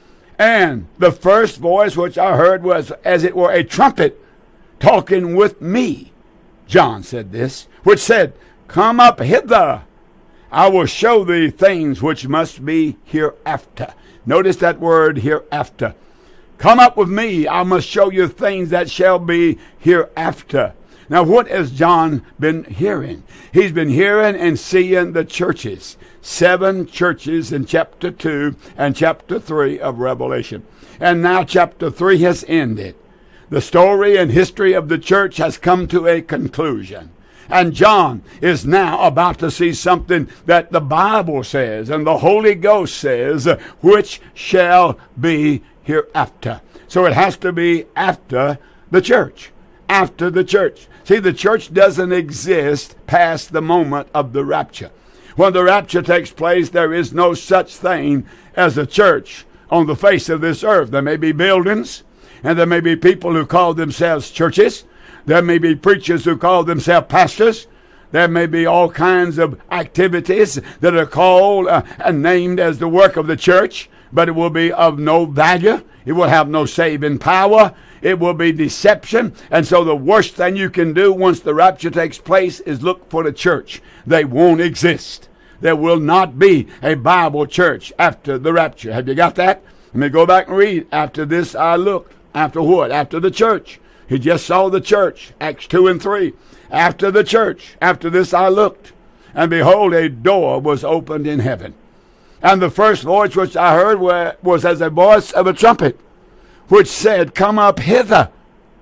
And the first voice which I heard was as it were a trumpet talking with me. John said this, which said, Come up hither, I will show thee things which must be hereafter. Notice that word hereafter. Come up with me, I must show you things that shall be hereafter. Now, what has John been hearing? He's been hearing and seeing the churches. 7 churches in chapter 2 and chapter 3 of Revelation. And now chapter 3 has ended. The story and history of the church has come to a conclusion. And John is now about to see something that the Bible says and the Holy Ghost says, which shall be hereafter. So it has to be after the church. After the church. See, the church doesn't exist past the moment of the rapture. When the rapture takes place, there is no such thing as a church on the face of this earth. There may be buildings, and there may be people who call themselves churches. There may be preachers who call themselves pastors. There may be all kinds of activities that are called and named as the work of the church, but it will be of no value. It will have no saving power. It will be deception. And so the worst thing you can do once the rapture takes place is look for the church. They won't exist. There will not be a Bible church after the rapture. Have you got that? Let me go back and read. After this I looked. After what? After the church. He just saw the church. Acts 2 and 3. After the church. After this I looked. And behold, a door was opened in heaven. And the first voice which I heard was as a voice of a trumpet, which said, Come up hither,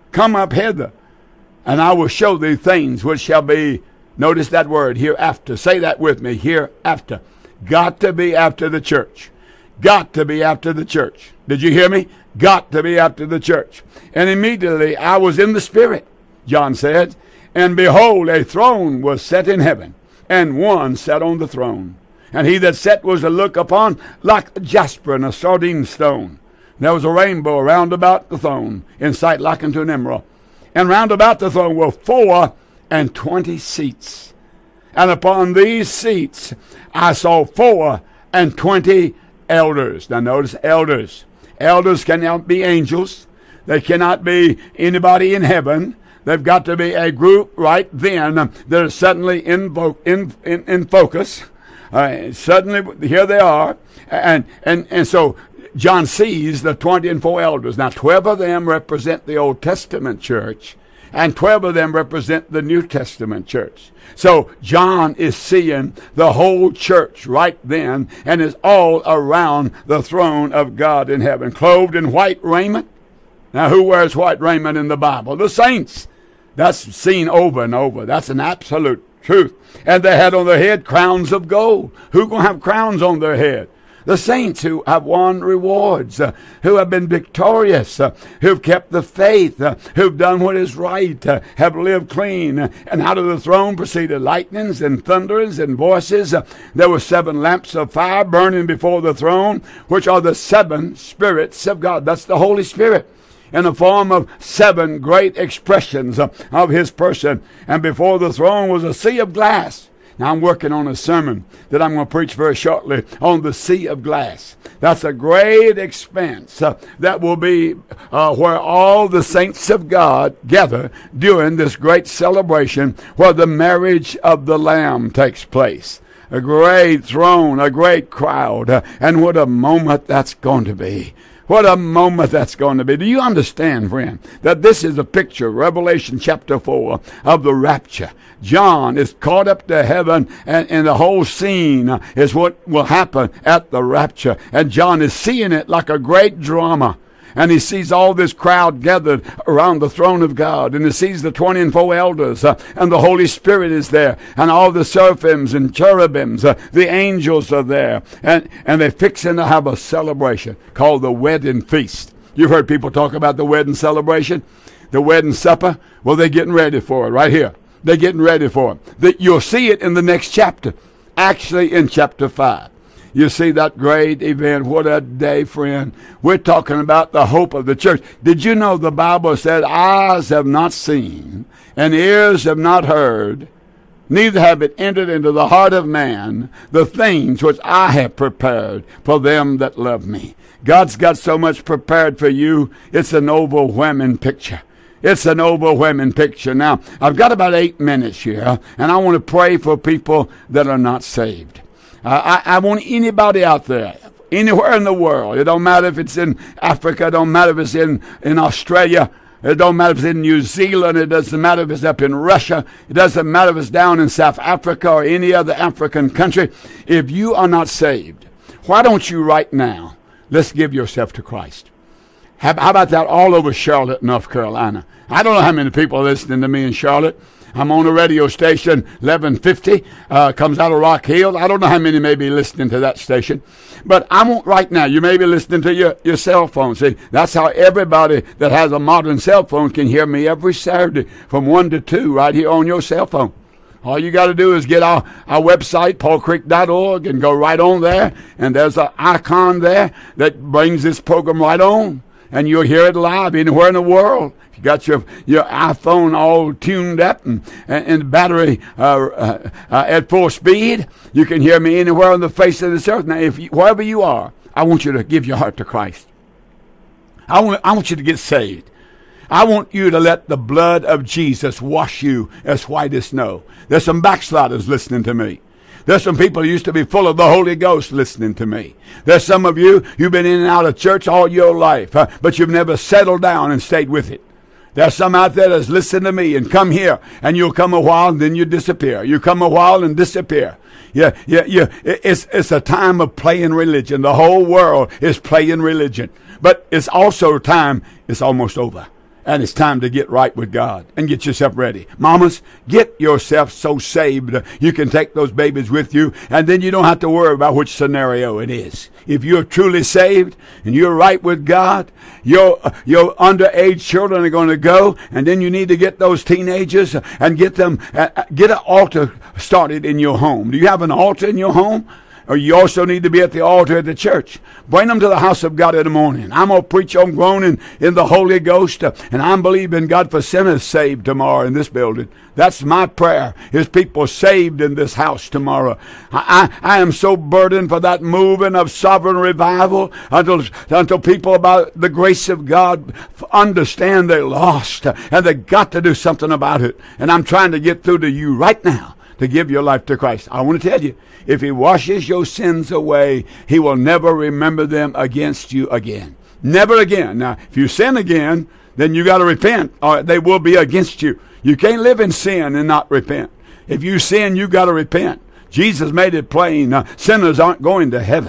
and I will show thee things which shall be, notice that word, hereafter. Say that with me, hereafter. Got to be after the church. Got to be after the church. Did you hear me? Got to be after the church. And immediately I was in the Spirit, John said, and behold, a throne was set in heaven, and one sat on the throne. And he that sat was to look upon like a jasper and a sardine stone. There was a rainbow round about the throne, in sight like unto an emerald. And round about the throne were 24 seats. And upon these seats I saw 24 elders. Now notice elders. Elders cannot be angels. They cannot be anybody in heaven. They've got to be a group right then that are suddenly in focus. Suddenly, here they are. And so John sees the 24 elders. Now, 12 of them represent the Old Testament church, and 12 of them represent the New Testament church. So John is seeing the whole church right then, and is all around the throne of God in heaven, clothed in white raiment. Now, who wears white raiment in the Bible? The saints. That's seen over and over. That's an absolute truth. And they had on their head crowns of gold. Who's going to have crowns on their head? The saints who have won rewards, who have been victorious, who've kept the faith, who've done what is right, have lived clean. And out of the throne proceeded lightnings and thunderings and voices. There were 7 lamps of fire burning before the throne, which are the 7 spirits of God. That's the Holy Spirit, in the form of 7 great expressions of his person. And before the throne was a sea of glass. Now, I'm working on a sermon that I'm going to preach very shortly on the sea of glass. That's a great expanse that will be where all the saints of God gather during this great celebration where the marriage of the Lamb takes place. A great throne, a great crowd, and what a moment that's going to be. What a moment that's going to be. Do you understand, friend, that this is a picture, Revelation chapter 4, of the rapture? John is caught up to heaven, and the whole scene is what will happen at the rapture. And John is seeing it like a great drama. And he sees all this crowd gathered around the throne of God. And he sees the 24 elders. And the Holy Spirit is there. And all the seraphims and cherubims. The angels are there. And they're fixing to have a celebration called the wedding feast. You've heard people talk about the wedding celebration. The wedding supper. Well, they're getting ready for it right here. They're getting ready for it. You'll see it in the next chapter. Actually, in chapter 5. You see that great event. What a day, friend. We're talking about the hope of the church. Did you know the Bible said, eyes have not seen, and ears have not heard, neither have it entered into the heart of man, the things which I have prepared for them that love me. God's got so much prepared for you, it's an overwhelming picture. It's an overwhelming picture. Now, I've got about 8 minutes here, and I want to pray for people that are not saved. I want anybody out there, anywhere in the world. It don't matter if it's in Africa. It don't matter if it's in Australia. It don't matter if it's in New Zealand. It doesn't matter if it's up in Russia. It doesn't matter if it's down in South Africa or any other African country. If you are not saved, why don't you right now, let's give yourself to Christ. How about that all over Charlotte, North Carolina? I don't know how many people are listening to me in Charlotte. I'm on a radio station, 1150, comes out of Rock Hill. I don't know how many may be listening to that station. But I want right now, you may be listening to your cell phone. See, that's how everybody that has a modern cell phone can hear me every Saturday from 1 to 2 right here on your cell phone. All you got to do is get our website, paulcreek.org, and go right on there. And there's an icon there that brings this program right on. And you'll hear it live anywhere in the world. If you got your iPhone all tuned up and the battery at full speed, you can hear me anywhere on the face of this earth. Now, wherever you are, I want you to give your heart to Christ. I want you to get saved. I want you to let the blood of Jesus wash you as white as snow. There's some backsliders listening to me. There's some people who used to be full of the Holy Ghost listening to me. There's some of you've been in and out of church all your life, but you've never settled down and stayed with it. There's some out there that's listening to me and come here, and you'll come a while and then you disappear. You come a while and disappear. Yeah. It's a time of playing religion. The whole world is playing religion. But it's also time, it's almost over. And it's time to get right with God and get yourself ready. Mamas, get yourself so saved you can take those babies with you, and then you don't have to worry about which scenario it is. If you're truly saved and you're right with God, your underage children are going to go, and then you need to get those teenagers and get an altar started in your home. Do you have an altar in your home? Or you also need to be at the altar at the church. Bring them to the house of God in the morning. I'm going to preach on groaning in the Holy Ghost. And I'm believing God for sinners saved tomorrow in this building. That's my prayer, is people saved in this house tomorrow. I am so burdened for that moving of sovereign revival until people about the grace of God understand they're lost. And they've got to do something about it. And I'm trying to get through to you right now to give your life to Christ. I want to tell you, if he washes your sins away, he will never remember them against you again. Never again. Now, if you sin again, then you got to repent, or they will be against you. You can't live in sin and not repent. If you sin, you got to repent. Jesus made it plain. Sinners aren't going to heaven.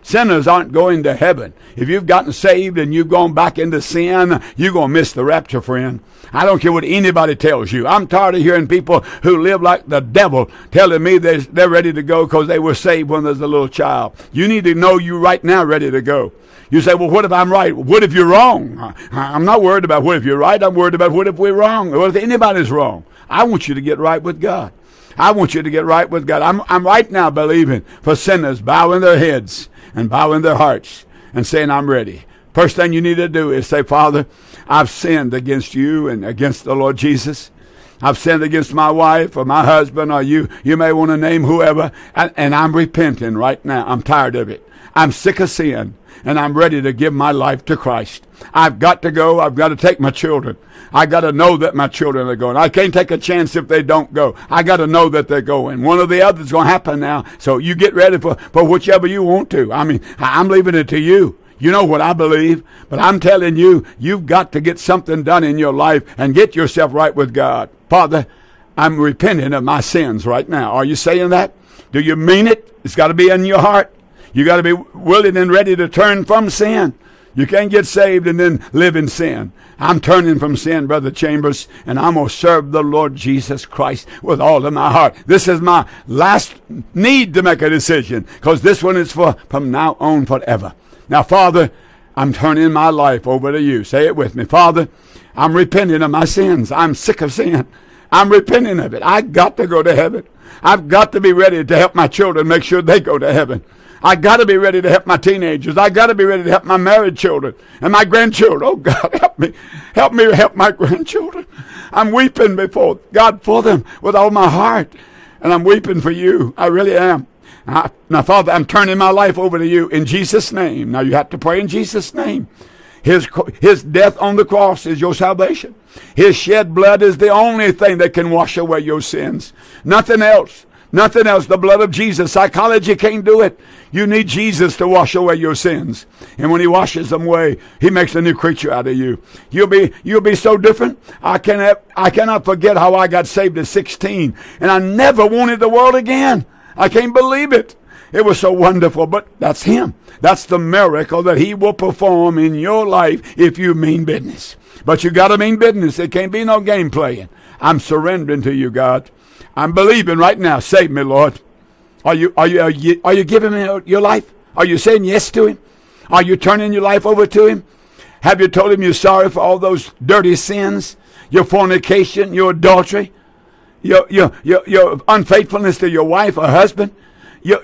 Sinners aren't going to heaven. If you've gotten saved and you've gone back into sin, you're going to miss the rapture, friend. I don't care what anybody tells you. I'm tired of hearing people who live like the devil telling me they're ready to go because they were saved when they was a little child. You need to know you right now ready to go. You say, well, what if I'm right? What if you're wrong? I'm not worried about what if you're right. I'm worried about what if we're wrong. What if anybody's wrong? I want you to get right with God. I want you to get right with God. I'm right now believing for sinners bowing their heads and bowing their hearts and saying, I'm ready. First thing you need to do is say, Father, I've sinned against you and against the Lord Jesus. I've sinned against my wife or my husband or you. You may want to name whoever. And I'm repenting right now. I'm tired of it. I'm sick of sin. And I'm ready to give my life to Christ. I've got to go. I've got to take my children. I got to know that my children are going. I can't take a chance if they don't go. I got to know that they're going. One or the other is going to happen now. So you get ready for whichever you want to. I mean, I'm leaving it to you. You know what I believe. But I'm telling you, you've got to get something done in your life and get yourself right with God. Father, I'm repenting of my sins right now. Are you saying that? Do you mean it? It's got to be in your heart. You got to be willing and ready to turn from sin. You can't get saved and then live in sin. I'm turning from sin, Brother Chambers, and I'm going to serve the Lord Jesus Christ with all of my heart. This is my last need to make a decision, because this one is for from now on forever. Now, Father, I'm turning my life over to you. Say it with me. Father, I'm repenting of my sins. I'm sick of sin. I'm repenting of it. I got to go to heaven. I've got to be ready to help my children make sure they go to heaven. I got to be ready to help my teenagers. I got to be ready to help my married children and my grandchildren. Oh, God, help me. Help me help my grandchildren. I'm weeping before God for them with all my heart. And I'm weeping for you. I really am. Now, Father, I'm turning my life over to you in Jesus' name. Now, you have to pray in Jesus' name. His death on the cross is your salvation. His shed blood is the only thing that can wash away your sins. Nothing else. Nothing else. The blood of Jesus. Psychology can't do it. You need Jesus to wash away your sins. And when he washes them away, he makes a new creature out of you. You'll be so different. I cannot forget how I got saved at 16. And I never wanted the world again. I can't believe it. It was so wonderful. But that's him. That's the miracle that he will perform in your life if you mean business. But you got to mean business. There can't be no game playing. I'm surrendering to you, God. I'm believing right now. Save me, Lord. Are you giving me your life? Are you saying yes to him? Are you turning your life over to him? Have you told him you're sorry for all those dirty sins? Your fornication, your adultery, your unfaithfulness to your wife or husband, your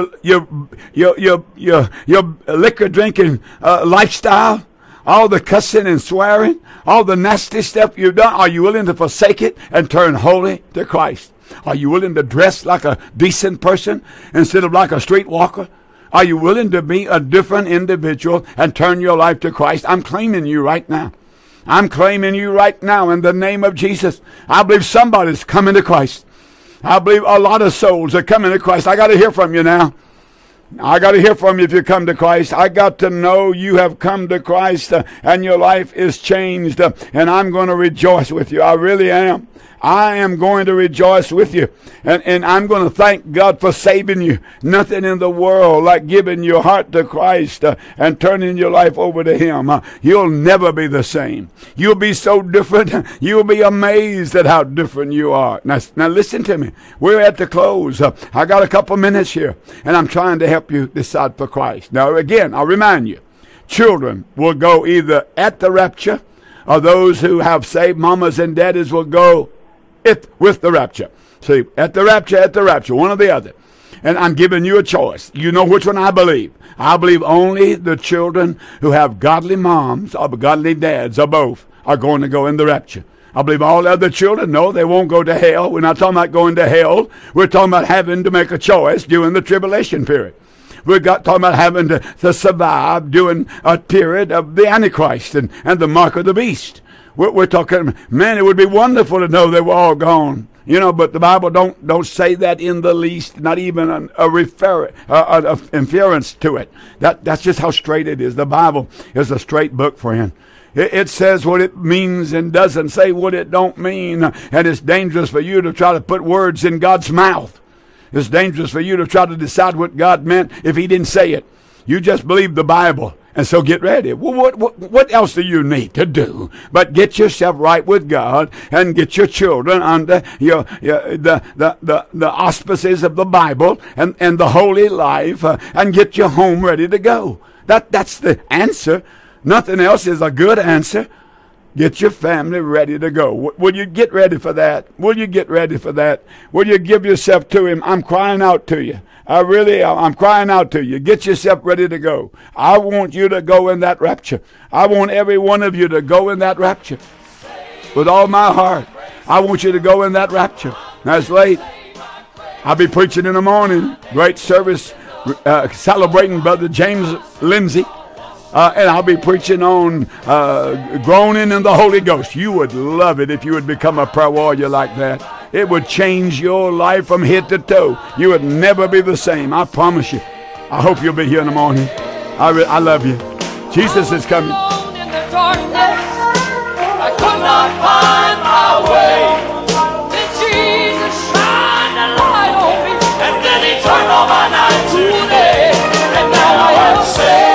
liquor drinking lifestyle, all the cussing and swearing, all the nasty stuff you've done. Are you willing to forsake it and turn holy to Christ? Are you willing to dress like a decent person instead of like a streetwalker? Are you willing to be a different individual and turn your life to Christ? I'm claiming you right now. I'm claiming you right now in the name of Jesus. I believe somebody's coming to Christ. I believe a lot of souls are coming to Christ. I got to hear from you now. I got to hear from you if you come to Christ. I got to know you have come to Christ and your life is changed. And I'm going to rejoice with you. I really am. I am going to rejoice with you. And I'm going to thank God for saving you. Nothing in the world like giving your heart to Christ and turning your life over to him. You'll never be the same. You'll be so different. You'll be amazed at how different you are. Now listen to me. We're at the close. I got a couple minutes here, and I'm trying to help you decide for Christ. Now again, I'll remind you, children will go either at the rapture, or those who have saved mamas and daddies will go with the rapture. See, at the rapture, one or the other. And I'm giving you a choice. You know which one I believe. I believe only the children who have godly moms or godly dads or both are going to go in the rapture. I believe all other children, no, they won't go to hell. We're not talking about going to hell. We're talking about having to make a choice during the tribulation period. We're talking about having to survive during a period of the Antichrist and the mark of the beast. We're talking, man, it would be wonderful to know they were all gone. You know, but the Bible don't say that in the least, not even an inference to it. That's just how straight it is. The Bible is a straight book, friend. It says what it means and doesn't say what it don't mean. And it's dangerous for you to try to put words in God's mouth. It's dangerous for you to try to decide what God meant if he didn't say it. You just believe the Bible. And so get ready. Well, what else do you need to do but get yourself right with God and get your children under the auspices of the Bible and the holy life and get your home ready to go. That's the answer. Nothing else is a good answer. Get your family ready to go. Will you get ready for that? Will you get ready for that? Will you give yourself to Him? I'm crying out to you. I'm crying out to you. Get yourself ready to go. I want you to go in that rapture. I want every one of you to go in that rapture. With all my heart. I want you to go in that rapture. Now it's late. I'll be preaching in the morning. Great service celebrating Brother James Lindsay. And I'll be preaching on groaning in the Holy Ghost. You would love it if you would become a prayer warrior like that. It would change your life from head to toe. You would never be the same. I promise you. I hope you'll be here in the morning. I love you. Jesus is coming. In the darkness, I could not find my way. Then Jesus shined a light on me, and then He turned all my night to day. And now I am saved.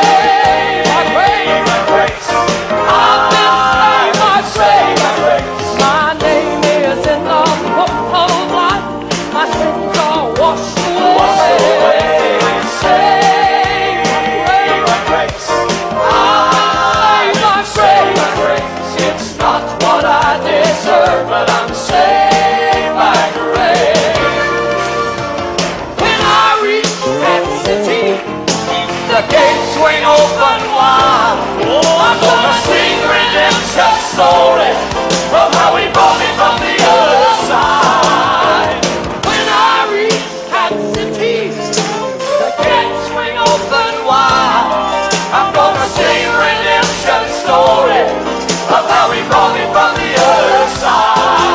But I'm saved by grace. When I reach that city, the gates swing open wide. I'm gonna sing redemption story of how He brought me from the other side. When I reach that city, the gates swing open wide. I'm gonna sing redemption story of how He brought me from the other side.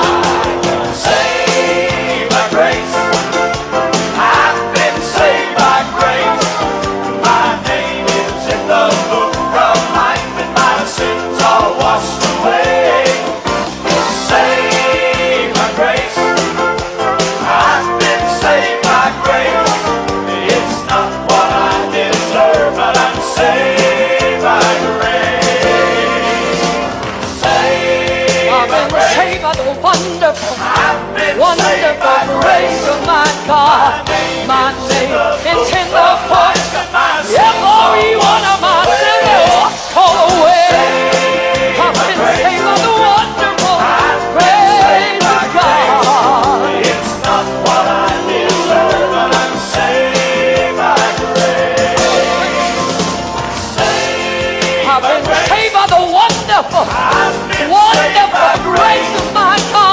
Wonderful grace of my God, my name is in the voice. Every one of my sins call away. I've been saved by the wonderful grace of God. It's not what I deserve, but I'm saved by grace. I've been saved by the wonderful grace of my God.